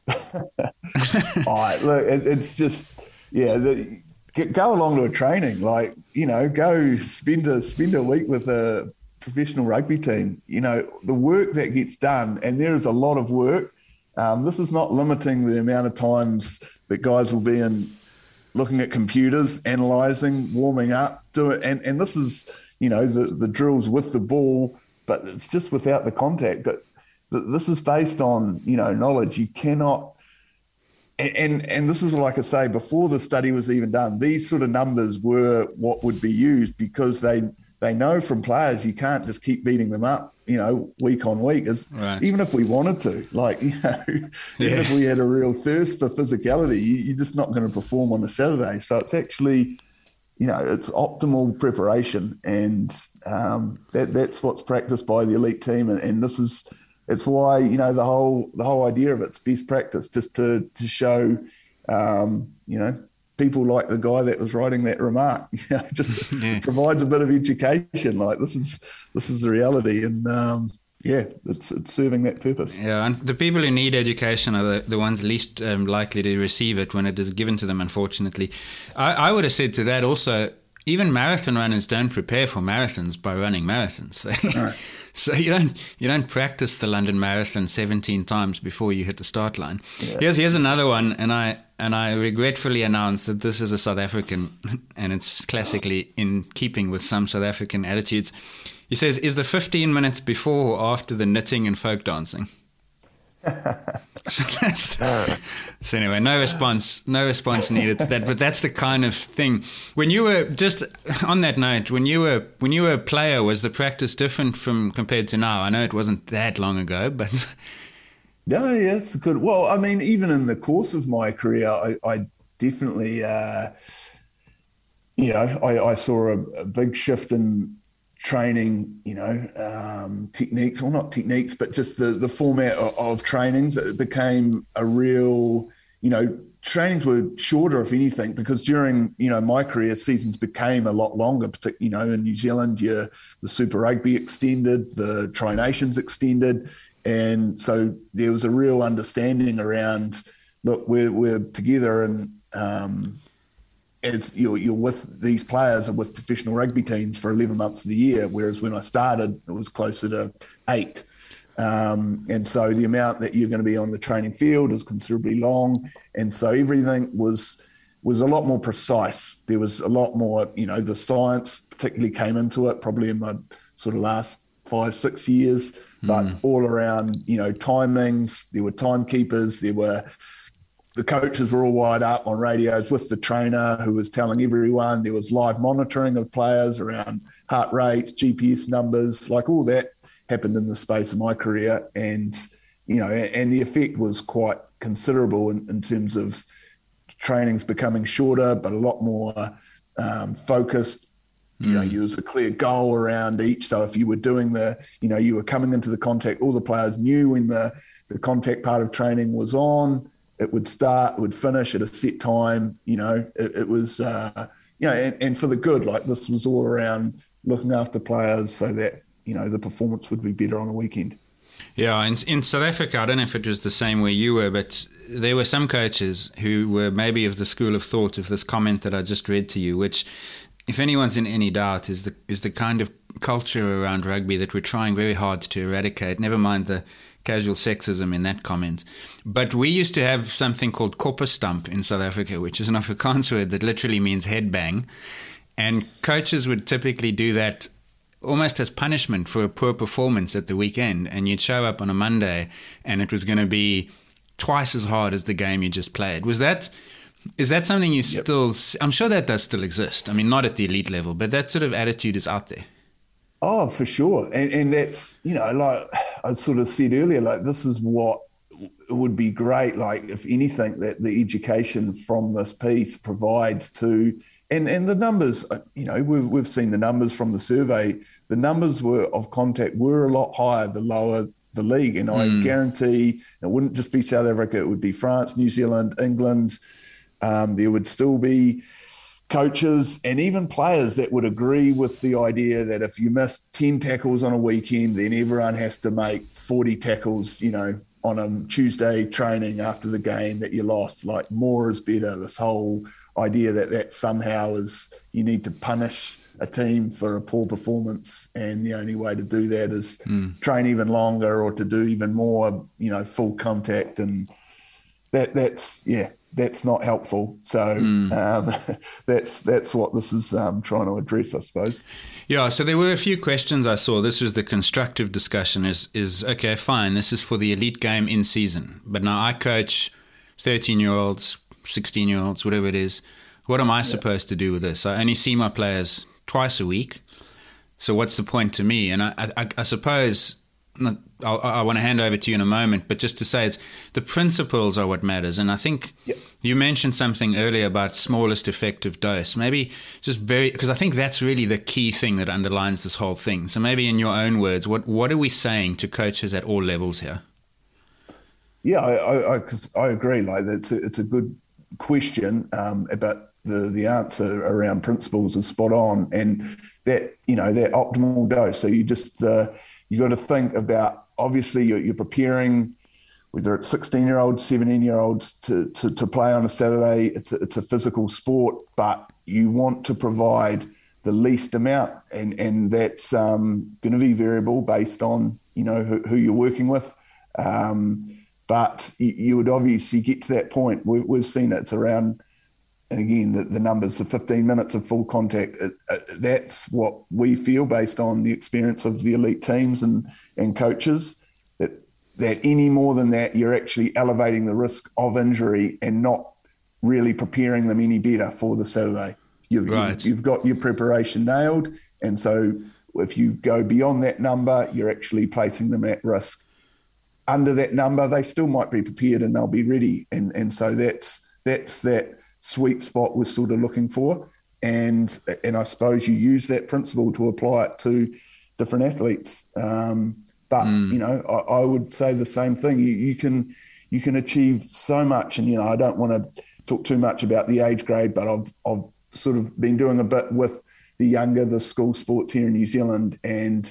All right, look, it, it's just, yeah, the, go along to a training, like, you know, go spend a, spend a week with a professional rugby team. You know, the work that gets done, and there is a lot of work. Um, this is not limiting the amount of times that guys will be in looking at computers, analysing, warming up, do it. And, and this is, you know, the, the drills with the ball, but it's just without the contact. But this is based on, you know, knowledge. You cannot, and, and and this is like I say, before the study was even done, these sort of numbers were what would be used, because they they know from players you can't just keep beating them up, you know, week on week. It's, right. Even if we wanted to, like, you know, yeah. even if we had a real thirst for physicality, you, you're just not going to perform on a Saturday. So it's actually, you know, it's optimal preparation, and um, that that's what's practiced by the elite team, and, and this is. It's why, you know, the whole the whole idea of it's best practice, just to to show, um, you know, people like the guy that was writing that remark, you know, just yeah. provides a bit of education. Like, this is this is the reality, and um, yeah, it's it's serving that purpose. Yeah, and the people who need education are the, the ones least um, likely to receive it when it is given to them, unfortunately. I, I would have said to that also, even marathon runners don't prepare for marathons by running marathons. Right. So you don't you don't practice the London Marathon seventeen times before you hit the start line. Yeah. Here's here's another one, and I and I regretfully announce that this is a South African, and it's classically in keeping with some South African attitudes. He says, "Is the fifteen minutes before or after the knitting and folk dancing?" so, that's, so anyway, no response, no response needed to that. But that's the kind of thing. When you were just on that note, when you were when you were a player, was the practice different from compared to now? I know it wasn't that long ago, but no, yeah, it's good. Well, I mean, even in the course of my career, I, I definitely, uh, you know, I, I saw a, a big shift in training, you know, um, techniques, well, not techniques, but just the, the format of, of trainings. It became a real, you know, trainings were shorter, if anything, because during, you know, my career, seasons became a lot longer, particularly, you know, in New Zealand, you, the Super Rugby extended, the Tri Nations extended. And so there was a real understanding around, look, we're, we're together, and, um, as you're, you're with these players and with professional rugby teams for eleven months of the year, whereas when I started, it was closer to eight. Um, and so the amount that you're going to be on the training field is considerably long. And so everything was was a lot more precise. There was a lot more, you know, the science particularly came into it probably in my sort of last five, six years, but mm. all around, you know, timings, there were timekeepers, there were the coaches were all wired up on radios with the trainer who was telling everyone. There was live monitoring of players around heart rates, G P S numbers, like all that happened in the space of my career. And, you know, and the effect was quite considerable in, in terms of trainings becoming shorter, but a lot more um, focused. You know, there was a clear goal around each. So if you were doing the, you know, you were coming into the contact, all the players knew when the, the contact part of training was on. It would start, it would finish at a set time. You know, it, it was, uh, you know, and, and for the good, like this was all around looking after players so that, you know, the performance would be better on the weekend. Yeah, in, in South Africa, I don't know if it was the same where you were, but there were some coaches who were maybe of the school of thought of this comment that I just read to you, which, if anyone's in any doubt, is the is the kind of culture around rugby that we're trying very hard to eradicate, never mind the casual sexism in that comment. But we used to have something called kopperstamp in South Africa, which is an Afrikaans word that literally means headbang. And coaches would typically do that almost as punishment for a poor performance at the weekend. And you'd show up on a Monday and it was going to be twice as hard as the game you just played. Was that... Is that something you yep. still... I'm sure that does still exist. I mean, not at the elite level, but that sort of attitude is out there. Oh, for sure. And, and that's, you know, like I sort of said earlier, like this is what would be great, like if anything, that the education from this piece provides to... And and the numbers, you know, we've, we've seen the numbers from the survey. The numbers were of contact were a lot higher the lower the league. And I mm. guarantee it wouldn't just be South Africa, it would be France, New Zealand, England. Um, there would still be coaches and even players that would agree with the idea that if you miss ten tackles on a weekend, then everyone has to make forty tackles, you know, on a Tuesday training after the game that you lost. Like, more is better. This whole idea that that somehow is you need to punish a team for a poor performance, and the only way to do that is mm. train even longer or to do even more, you know, full contact, and that that's yeah, that's not helpful. So mm. um, that's that's what this is um, trying to address, I suppose. Yeah. So there were a few questions I saw. This was the constructive discussion. Is is okay, fine. This is for the elite game in season, but now I coach thirteen-year-olds, sixteen-year-olds, whatever it is. What am I yeah. supposed to do with this? I only see my players twice a week. So what's the point to me? And I, I, I suppose I'll, I want to hand over to you in a moment, but just to say, it's the principles are what matters. And I think yep. you mentioned something earlier about smallest effective dose. Maybe just very, because I think that's really the key thing that underlines this whole thing. So maybe in your own words, what, what are we saying to coaches at all levels here? Yeah, I, I, I, 'cause I agree. Like, it's a, it's a good question um, about the the answer around principles is spot on, and that, you know, that optimal dose. So you just uh, you got to think about, obviously you're, you're preparing, whether it's sixteen year olds, seventeen year olds to, to to play on a Saturday. It's a, it's a physical sport, but you want to provide the least amount, and and that's um, going to be variable based on, you know, who, who you're working with. Um, but you, you would obviously get to that point. We, we've seen it's around. And again, the, the numbers of fifteen minutes of full contact, it, it, that's what we feel based on the experience of the elite teams and, and coaches, that that any more than that, you're actually elevating the risk of injury and not really preparing them any better for the Saturday. You've, right. you've, you've got your preparation nailed. And so if you go beyond that number, you're actually placing them at risk. Under that number, they still might be prepared and they'll be ready. And, and so that's that's that sweet spot we're sort of looking for, and and I suppose you use that principle to apply it to different athletes. Um, but mm. you know, I, I would say the same thing. You, you can you can achieve so much, and you know, I don't want to talk too much about the age grade, but I've I've sort of been doing a bit with the younger, the school sports here in New Zealand, and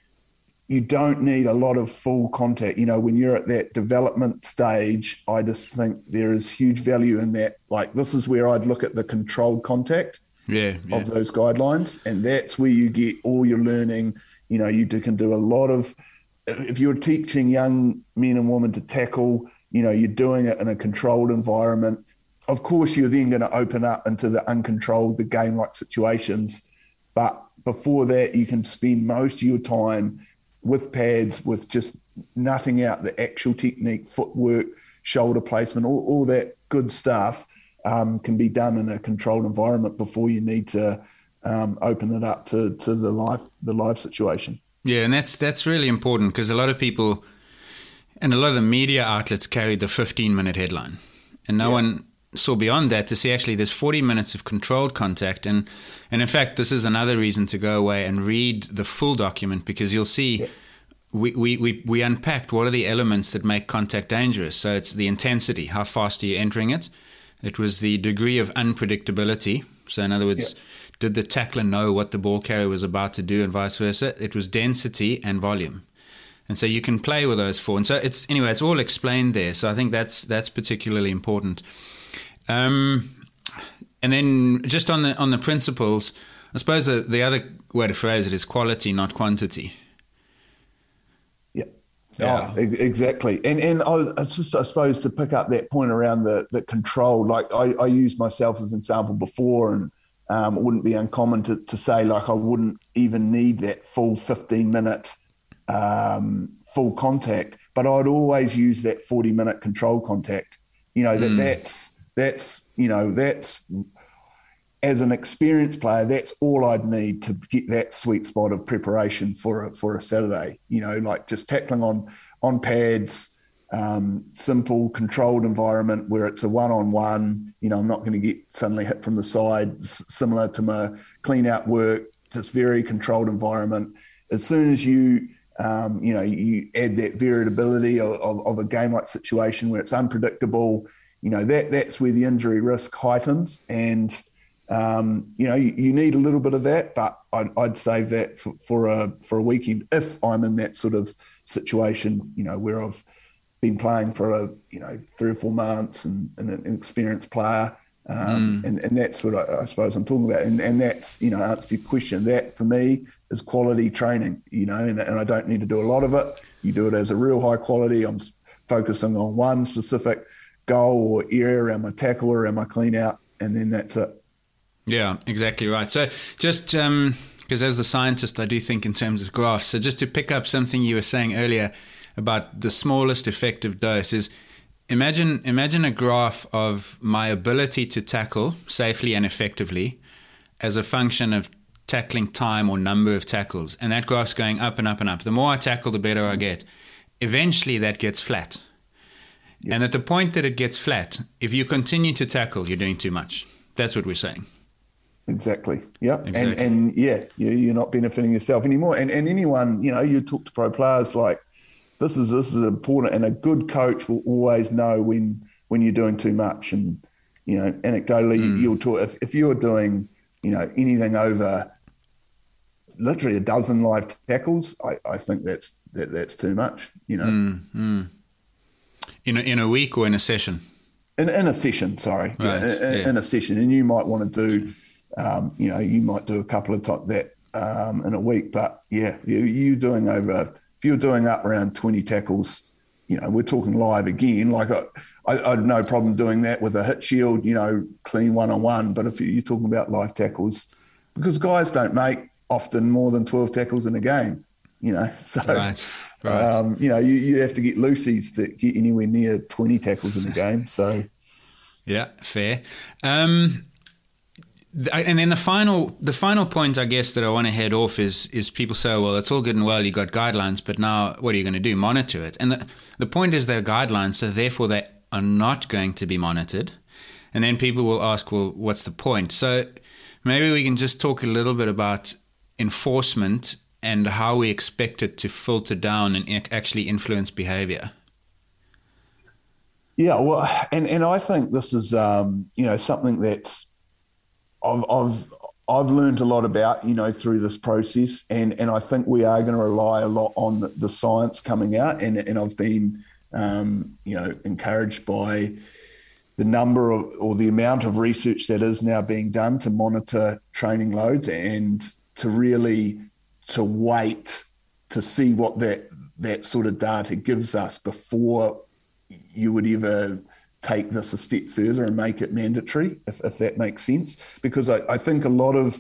you don't need a lot of full contact. You know, when you're at that development stage, I just think there is huge value in that. Like, this is where I'd look at the controlled contact yeah, yeah. of those guidelines. And that's where you get all your learning. You know, you do, can do a lot of, if you're teaching young men and women to tackle, you know, you're doing it in a controlled environment. Of course, you're then going to open up into the uncontrolled, the game-like situations. But before that, you can spend most of your time with pads, with just nutting out the actual technique, footwork, shoulder placement, all, all that good stuff um, can be done in a controlled environment before you need to um, open it up to, to the live the live situation. Yeah, and that's that's really important, because a lot of people and a lot of the media outlets carried the fifteen minute headline, and no yeah. one saw beyond that to see actually there's forty minutes of controlled contact. And and in fact, this is another reason to go away and read the full document, because you'll see yeah. we, we, we, we unpacked what are the elements that make contact dangerous. So it's the intensity, how fast are you entering it? It was the degree of unpredictability. So in other words, yeah. did the tackler know what the ball carrier was about to do, and vice versa? It was density and volume. And so you can play with those four. And so it's anyway, it's all explained there. So I think that's that's particularly important. Um, and then just on the on the principles, I suppose the, the other way to phrase it is quality, not quantity. Yeah, yeah. Oh, exactly. And and I, it's just, I suppose, to pick up that point around the, the control, like I, I used myself as an example before, and um, it wouldn't be uncommon to, to say, like, I wouldn't even need that full fifteen minute um, full contact, but I'd always use that forty minute control contact. You know, that mm. that's, That's, you know, that's, as an experienced player, that's all I'd need to get that sweet spot of preparation for a, for a Saturday. You know, like just tackling on, on pads, um, simple, controlled environment where it's a one-on-one. You know, I'm not going to get suddenly hit from the side, s- similar to my clean-out work, just very controlled environment. As soon as you, um, you know, you add that variability of, of, of a game-like situation where it's unpredictable, you know, that that's where the injury risk heightens. And, um, you know, you, you need a little bit of that, but I'd, I'd save that for, for a for a weekend if I'm in that sort of situation, you know, where I've been playing for a you know three or four months and, and an experienced player. Um, mm. and, and that's what I, I suppose I'm talking about. And, and that's, you know, answer your question. That for me is quality training, you know, and, and I don't need to do a lot of it. You do it as a real high quality. I'm focusing on one specific goal or area around my tackle or around my clean out, and then that's it. Yeah, exactly right. So just um, because as the scientist, I do think in terms of graphs. So just to pick up something you were saying earlier about the smallest effective dose is, Imagine imagine a graph of my ability to tackle safely and effectively as a function of tackling time or number of tackles. And that graph's going up and up and up. The more I tackle, the better I get. Eventually, that gets flat. Yep. And at the point that it gets flat, if you continue to tackle, you're doing too much. That's what we're saying. Exactly. Yep. Exactly. And, and yeah, you're not benefiting yourself anymore. And, and anyone, you know, you talk to pro players like, This is this is important, and a good coach will always know when when you're doing too much. And you know, anecdotally, mm. you'll talk if, if you're doing you know anything over literally a dozen live tackles, I, I think that's that, that's too much. You know, mm, mm. in a, in a week or in a session. In, in a session, sorry, right. yeah, in, yeah. in a session, and you might want to do, um, you know, you might do a couple of times that um, in a week, but yeah, you you doing over. If you're doing up around twenty tackles, you know, we're talking live again. Like I, I, I have no problem doing that with a hit shield, you know, clean one-on-one. But if you're talking about live tackles, because guys don't make often more than twelve tackles in a game, you know. So, right, right. Um, you know, you, you have to get loosies to get anywhere near twenty tackles in a game. So, yeah, fair. Um, And then the final, the final point, I guess, that I want to head off is is people say, well, it's all good and well, you got guidelines, but now what are you going to do? Monitor it. And the, the point is they're guidelines, so therefore they are not going to be monitored. And then people will ask, well, what's the point? So maybe we can just talk a little bit about enforcement and how we expect it to filter down and actually influence behavior. Yeah, well, and, and I think this is, um, you know, something that's, I've, I've I've learned a lot about, you know, through this process, and, and I think we are going to rely a lot on the, the science coming out, and, and I've been, um, you know, encouraged by the number of or the amount of research that is now being done to monitor training loads and to really to wait to see what that that sort of data gives us before you would ever take this a step further and make it mandatory, if, if that makes sense. Because I, I think a lot of,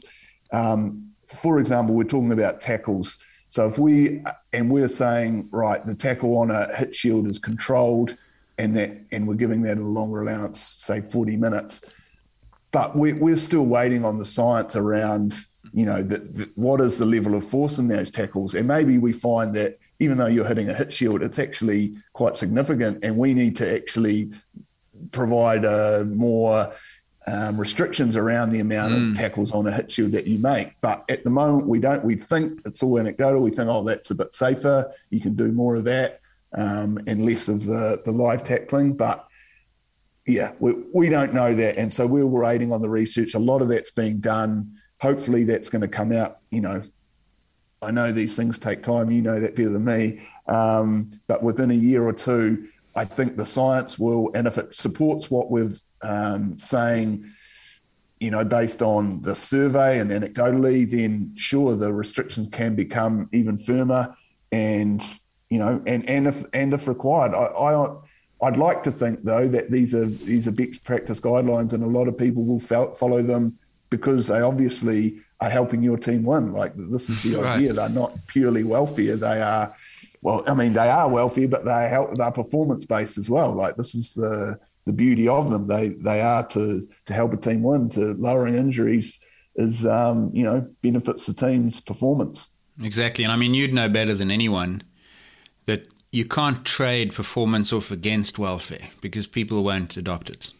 um, for example, we're talking about tackles. So if we, and we're saying, right, the tackle on a hit shield is controlled and that, and we're giving that a longer allowance, say forty minutes, but we, we're still waiting on the science around, you know, the, the, what is the level of force in those tackles? And maybe we find that even though you're hitting a hit shield, it's actually quite significant, and we need to actually provide uh, more um, restrictions around the amount mm. of tackles on a hit shield that you make. But at the moment, we don't. We think it's all anecdotal. We think, oh, that's a bit safer. You can do more of that um, and less of the, the live tackling. But yeah, we, we don't know that. And so we're waiting on the research. A lot of that's being done. Hopefully that's going to come out, you know, I know these things take time. You know that better than me. Um, but within a year or two, I think the science will, and if it supports what we're um, saying, you know, based on the survey and anecdotally, then sure, the restrictions can become even firmer. And, you know, and, and if and if required, I, I I'd like to think though that these are these are best practice guidelines, and a lot of people will follow them because they obviously are helping your team win. Like, this is the right. idea. They're not purely welfare. They are, well, I mean, they are welfare, but they help. They're performance based as well. Like, this is the the beauty of them. They they are to to help a team win. To lowering injuries is um, you know, benefits the team's performance. Exactly, and I mean, you'd know better than anyone that you can't trade performance off against welfare because people won't adopt it.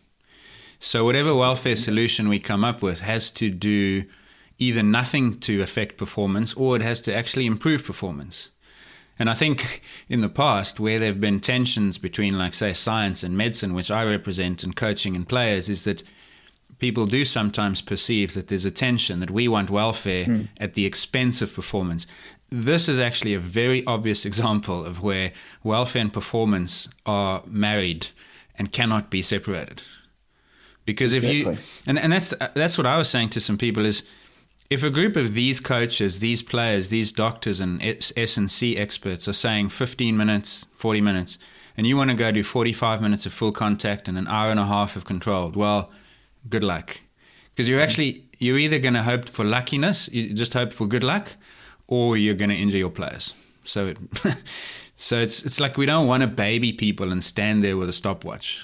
So whatever welfare solution we come up with has to do either nothing to affect performance, or it has to actually improve performance. And I think in the past, where there have been tensions between, like, say, science and medicine, which I represent, and coaching and players, is that people do sometimes perceive that there's a tension, that we want welfare mm. at the expense of performance. This is actually a very obvious example of where welfare and performance are married and cannot be separated. Because if exactly. you, and, and that's that's what I was saying to some people is, if a group of these coaches, these players, these doctors and S and C experts are saying fifteen minutes, forty minutes, and you want to go do forty-five minutes of full contact and an hour and a half of controlled, well, good luck. Because you're actually, you're either going to hope for luckiness, you just hope for good luck, or you're going to injure your players. So so it's it's like we don't want to baby people and stand there with a stopwatch.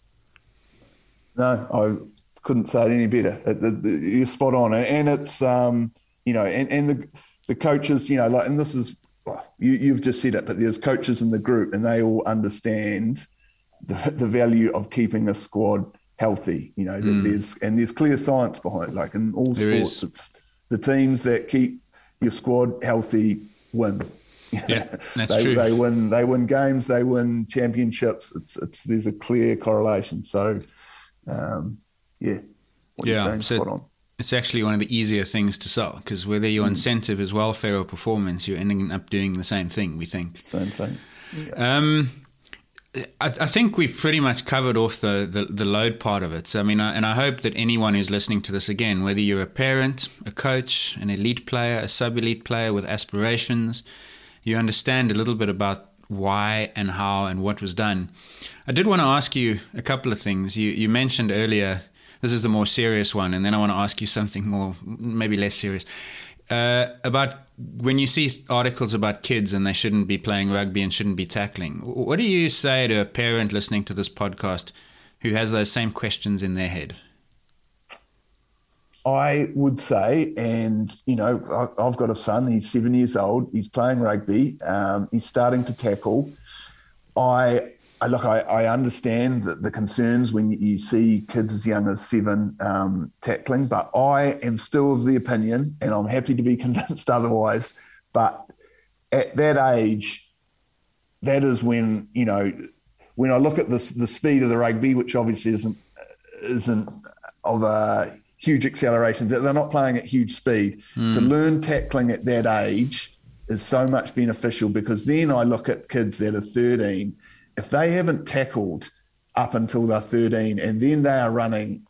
No, I couldn't say it any better. It, it, it, you're spot on. And it's, um, you know, and, and the the coaches, you know, like, and this is, you, you've just said it, but there's coaches in the group and they all understand the, the value of keeping a squad healthy. You know, mm. there's, and there's clear science behind it. Like in all there sports, is. It's the teams that keep your squad healthy win. Yeah, that's they, true. They win, they win games, they win championships. It's, it's, there's a clear correlation. So, um, yeah. What yeah, you're saying, so spot on. It's actually one of the easier things to sell, because whether your mm. incentive is welfare or performance, you're ending up doing the same thing, we think. Same thing. Yeah. Um, I, I think we've pretty much covered off the, the, the load part of it. So, I mean, I, and I hope that anyone who's listening to this again, whether you're a parent, a coach, an elite player, a sub-elite player with aspirations, you understand a little bit about why and how and what was done. I did want to ask you a couple of things. You, you mentioned earlier, this is the more serious one, and then I want to ask you something more, maybe less serious, uh, about when you see articles about kids and they shouldn't be playing rugby and shouldn't be tackling. What do you say to a parent listening to this podcast who has those same questions in their head? I would say, and, you know, I, I've got a son, he's seven years old, he's playing rugby, um, he's starting to tackle. I, I look, I, I understand the, the concerns when you see kids as young as seven um, tackling, but I am still of the opinion, and I'm happy to be convinced otherwise, but at that age, that is when, you know, when I look at this, the speed of the rugby, which obviously isn't isn't of a huge acceleration, they're not playing at huge speed. Mm. To learn tackling at that age is so much beneficial, because then I look at kids that are thirteen, if they haven't tackled up until they're thirteen and then they are running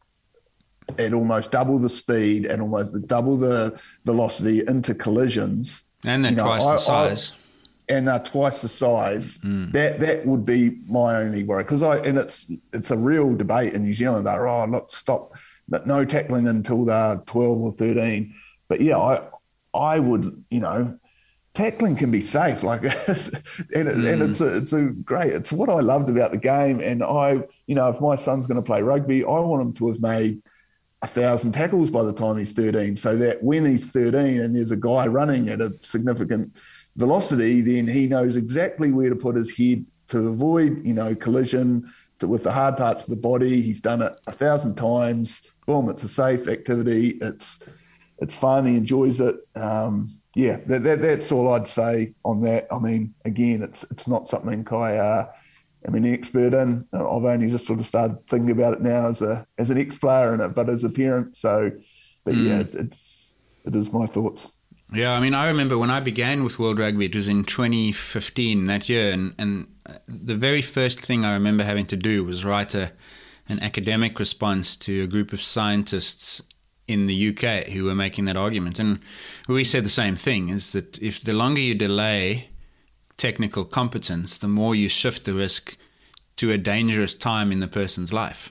at almost double the speed and almost double the velocity into collisions. And they're you know, twice I, the size. I, and they're twice the size. Mm. That that would be my only worry. Because I and it's it's a real debate in New Zealand. They're, oh, look, stop, but no tackling until they're twelve or thirteen. But yeah, I I would, you know, tackling can be safe, like, and, it, mm. and it's a, it's a great. It's what I loved about the game. And I, you know, if my son's going to play rugby, I want him to have made a thousand tackles by the time he's thirteen, so that when he's thirteen and there's a guy running at a significant velocity, then he knows exactly where to put his head to avoid, you know, collision to, with the hard parts of the body. He's done it a thousand times. Boom! It's a safe activity. It's it's fun. He enjoys it. Um, yeah, that, that, that's all I'd say on that. I mean, again, it's it's not something I uh, am an expert in. I've only just sort of started thinking about it now as a as an ex-player in it, but as a parent. So, but mm. yeah, it, it's it is my thoughts. Yeah, I mean, I remember when I began with World Rugby, it was in twenty fifteen, that year, and, and the very first thing I remember having to do was write a an academic response to a group of scientists in the U K who were making that argument. And we said the same thing, is that if the longer you delay technical competence, the more you shift the risk to a dangerous time in the person's life.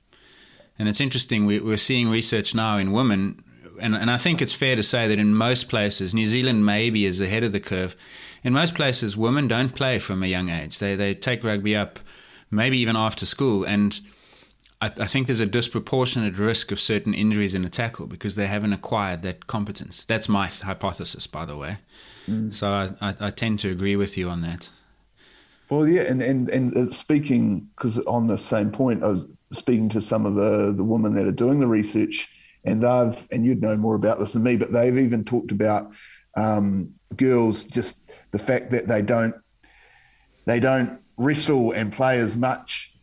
And it's interesting, we, we're seeing research now in women, and, and I think it's fair to say that in most places, New Zealand maybe is ahead of the curve. In most places, women don't play from a young age. They they take rugby up maybe even after school, and I, I think there's a disproportionate risk of certain injuries in a tackle because they haven't acquired that competence. That's my hypothesis, by the way. Mm. So I, I, I tend to agree with you on that. Well, yeah, and and, and speaking, because on the same point, I was speaking to some of the, the women that are doing the research, and they've, and you'd know more about this than me, but they've even talked about um, girls, just the fact that they don't they don't wrestle and play as much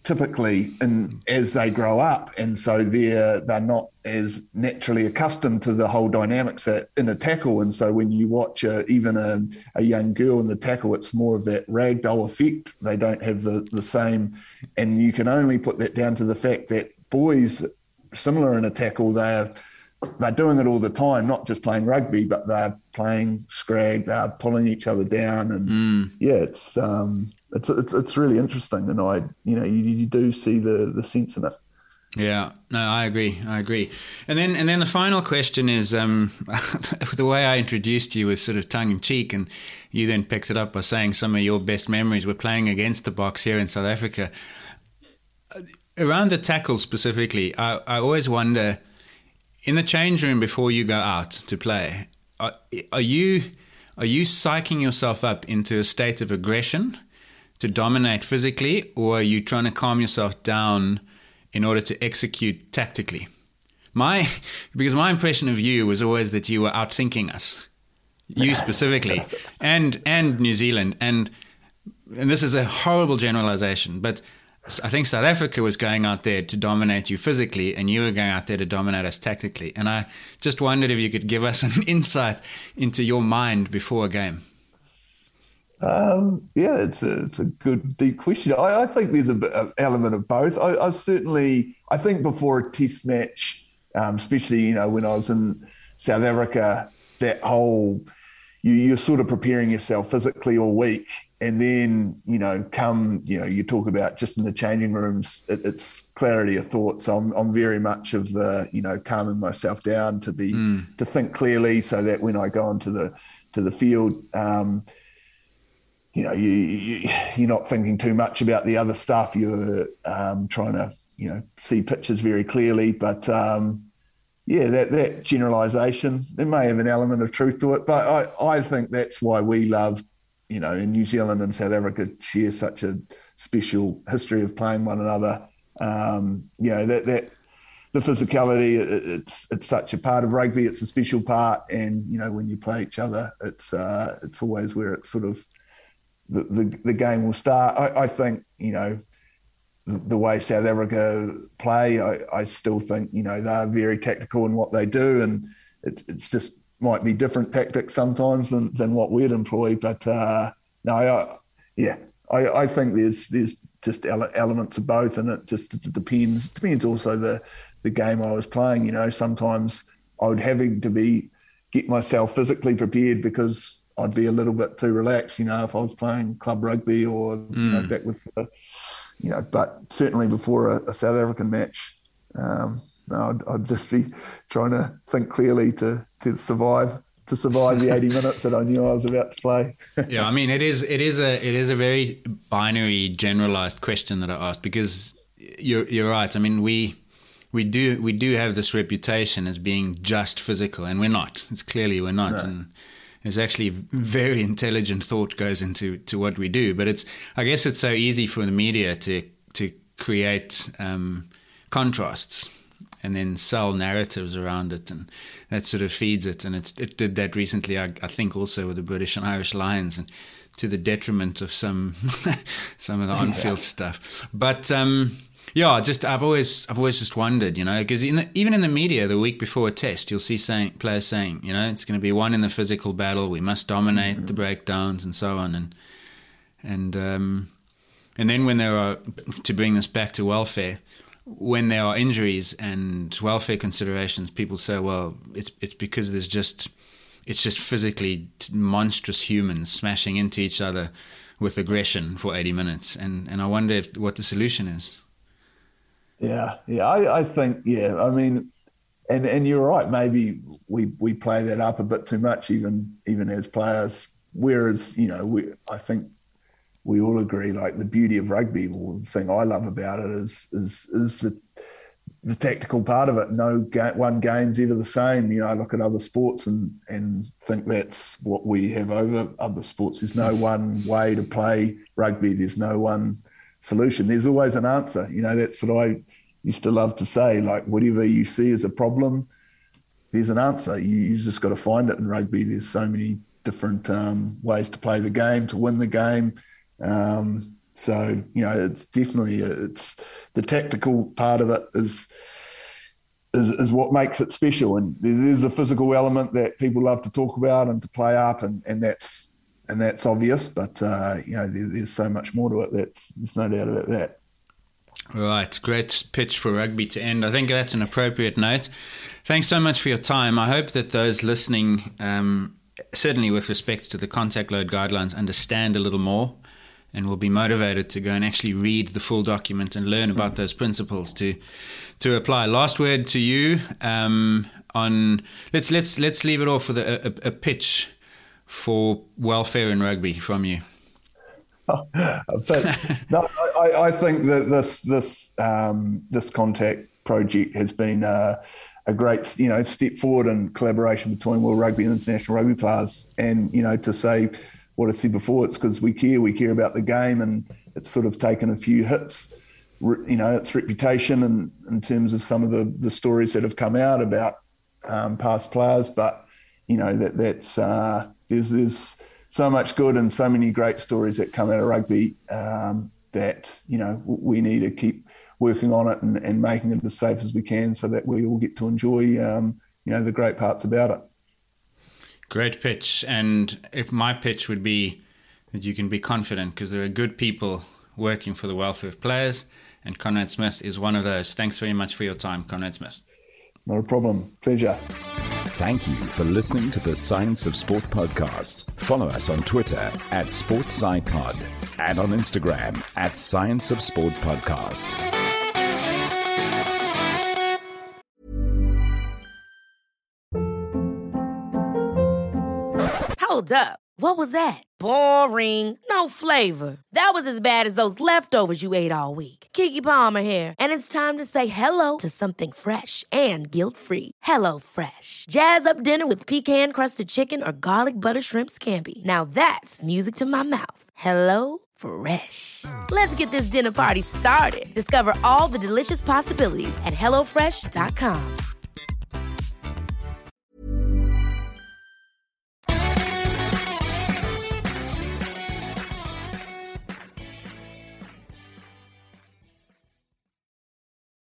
typically in, as they grow up, and so they're they're not as naturally accustomed to the whole dynamics that in a tackle. And so when you watch a, even a, a young girl in the tackle, it's more of that ragdoll effect. They don't have the, the same, and you can only put that down to the fact that boys, similar in a tackle, they're they're doing it all the time, not just playing rugby, but they're playing scrag, they're pulling each other down, and mm. yeah, it's um, it's it's it's really interesting, and I, you know, you, you do see the the sense in it. Yeah, no, I agree. I agree. And then, and then the final question is, um, the way I introduced you was sort of tongue in cheek, and you then picked it up by saying some of your best memories were playing against the Boks here in South Africa. Around the tackle specifically, I, I always wonder, in the change room before you go out to play, are, are you are you psyching yourself up into a state of aggression to dominate physically, or are you trying to calm yourself down in order to execute tactically? My, because my impression of you was always that you were outthinking us, you specifically, and and New Zealand, and and this is a horrible generalization, but I think South Africa was going out there to dominate you physically, and you were going out there to dominate us tactically. And I just wondered if you could give us an insight into your mind before a game. Um, yeah, it's a, it's a good, deep question. I, I think there's a bit of element of both. I, I certainly, I think before a test match, um, especially, you know, when I was in South Africa, that whole, you, you're sort of preparing yourself physically all week. And then, you know, come, you know, you talk about just in the changing rooms, it, it's clarity of thought. So I'm, I'm very much of the, you know, calming myself down to be, mm. to think clearly, so that when I go onto the, to the field, um, you know, you, you, you're not thinking too much about the other stuff. You're um, trying to, you know, see pictures very clearly. But, um, yeah, that, that generalisation, there may have an element of truth to it. But I, I think that's why we love, you know, in New Zealand and South Africa share such a special history of playing one another. Um, you know, that that the physicality, it, it's it's such a part of rugby. It's a special part. And, you know, when you play each other, it's uh, it's always where it's sort of, The, the, the game will start. I, I think, you know, the, the way South Africa play, I, I still think, you know, they're very tactical in what they do, and it's it's just might be different tactics sometimes than, than what we'd employ. But uh, no, I, yeah, I, I think there's there's just ele- elements of both, and it just it depends. It depends also the the game I was playing. You know, sometimes I would having to be get myself physically prepared because I'd be a little bit too relaxed, you know, if I was playing club rugby or, mm. you know, back with, the, you know, but certainly before a, a South African match, um, no, I'd, I'd just be trying to think clearly to, to survive, to survive the eighty minutes that I knew I was about to play. Yeah, I mean, it is, it is a, it is a very binary, generalized question that I asked, because you're, you're right. I mean, we, we do, we do have this reputation as being just physical, and we're not. It's clearly we're not. No. And there's actually very intelligent thought goes into to what we do, but it's, I guess it's so easy for the media to to create um, contrasts and then sell narratives around it, and that sort of feeds it. And it's, it did that recently, I, I think, also with the British and Irish Lions, and to the detriment of some some of the on-field yeah. stuff. But um, yeah, just I've always I've always just wondered, you know, because even in the media, the week before a test, you'll see saying, players saying, you know, it's going to be won in the physical battle. We must dominate mm-hmm. the breakdowns and so on, and and um, and then when there are, to bring this back to welfare, when there are injuries and welfare considerations, people say, well, it's it's because there's just it's just physically monstrous humans smashing into each other with aggression for eighty minutes, and and I wonder if, what the solution is. Yeah, yeah, I, I think, yeah, I mean, and, and you're right, maybe we, we play that up a bit too much, even even as players, whereas, you know, we I think we all agree, like, the beauty of rugby, or the thing I love about it is is is the the tactical part of it. No ga- one game's ever the same. You know, I look at other sports and, and think that's what we have over other sports. There's no one way to play rugby. There's no one solution. There's always an answer. You know, that's what I used to love to say, like, whatever you see as a problem, there's an answer. You, you just got to find it in rugby. There's so many different um, ways to play the game, to win the game. Um, So, you know, it's definitely, it's the tactical part of it is, is, is what makes it special. And there's a physical element that people love to talk about and to play up, and, and that's, and that's obvious, but, uh, you know, there, there's so much more to it. That's, there's no doubt about that. Right, great pitch for rugby to end. I think that's an appropriate note. Thanks so much for your time. I hope that those listening, um, certainly with respect to the contact load guidelines, understand a little more and will be motivated to go and actually read the full document and learn about those principles to to apply. Last word to you um, on let's let's let's leave it off with a, a, a pitch for welfare in rugby from you. but no, I, I think that this this um, this contact project has been uh, a great, you know, step forward in collaboration between World Rugby and international rugby players. And, you know, to say what I said before, it's because we care, we care about the game, and it's sort of taken a few hits, you know, its reputation and in terms of some of the, the stories that have come out about um, past players. But, you know, that that's uh, there's there's so much good and so many great stories that come out of rugby um, that, you know, we need to keep working on it and, and making it as safe as we can so that we all get to enjoy, um, you know, the great parts about it. Great pitch. And if my pitch would be that you can be confident because there are good people working for the welfare of players, and Conrad Smith is one of those. Thanks very much for your time, Conrad Smith. Not a problem. Pleasure. Thank you for listening to the Science of Sport podcast. Follow us on Twitter at SportsSciPod and on Instagram at Science of Sport Podcast. Hold up. What was that? Boring. No flavor. That was as bad as those leftovers you ate all week. Keke Palmer here, and it's time to say hello to something fresh and guilt-free. Hello Fresh. Jazz up dinner with pecan-crusted chicken or garlic butter shrimp scampi. Now that's music to my mouth. Hello Fresh. Let's get this dinner party started. Discover all the delicious possibilities at hello fresh dot com.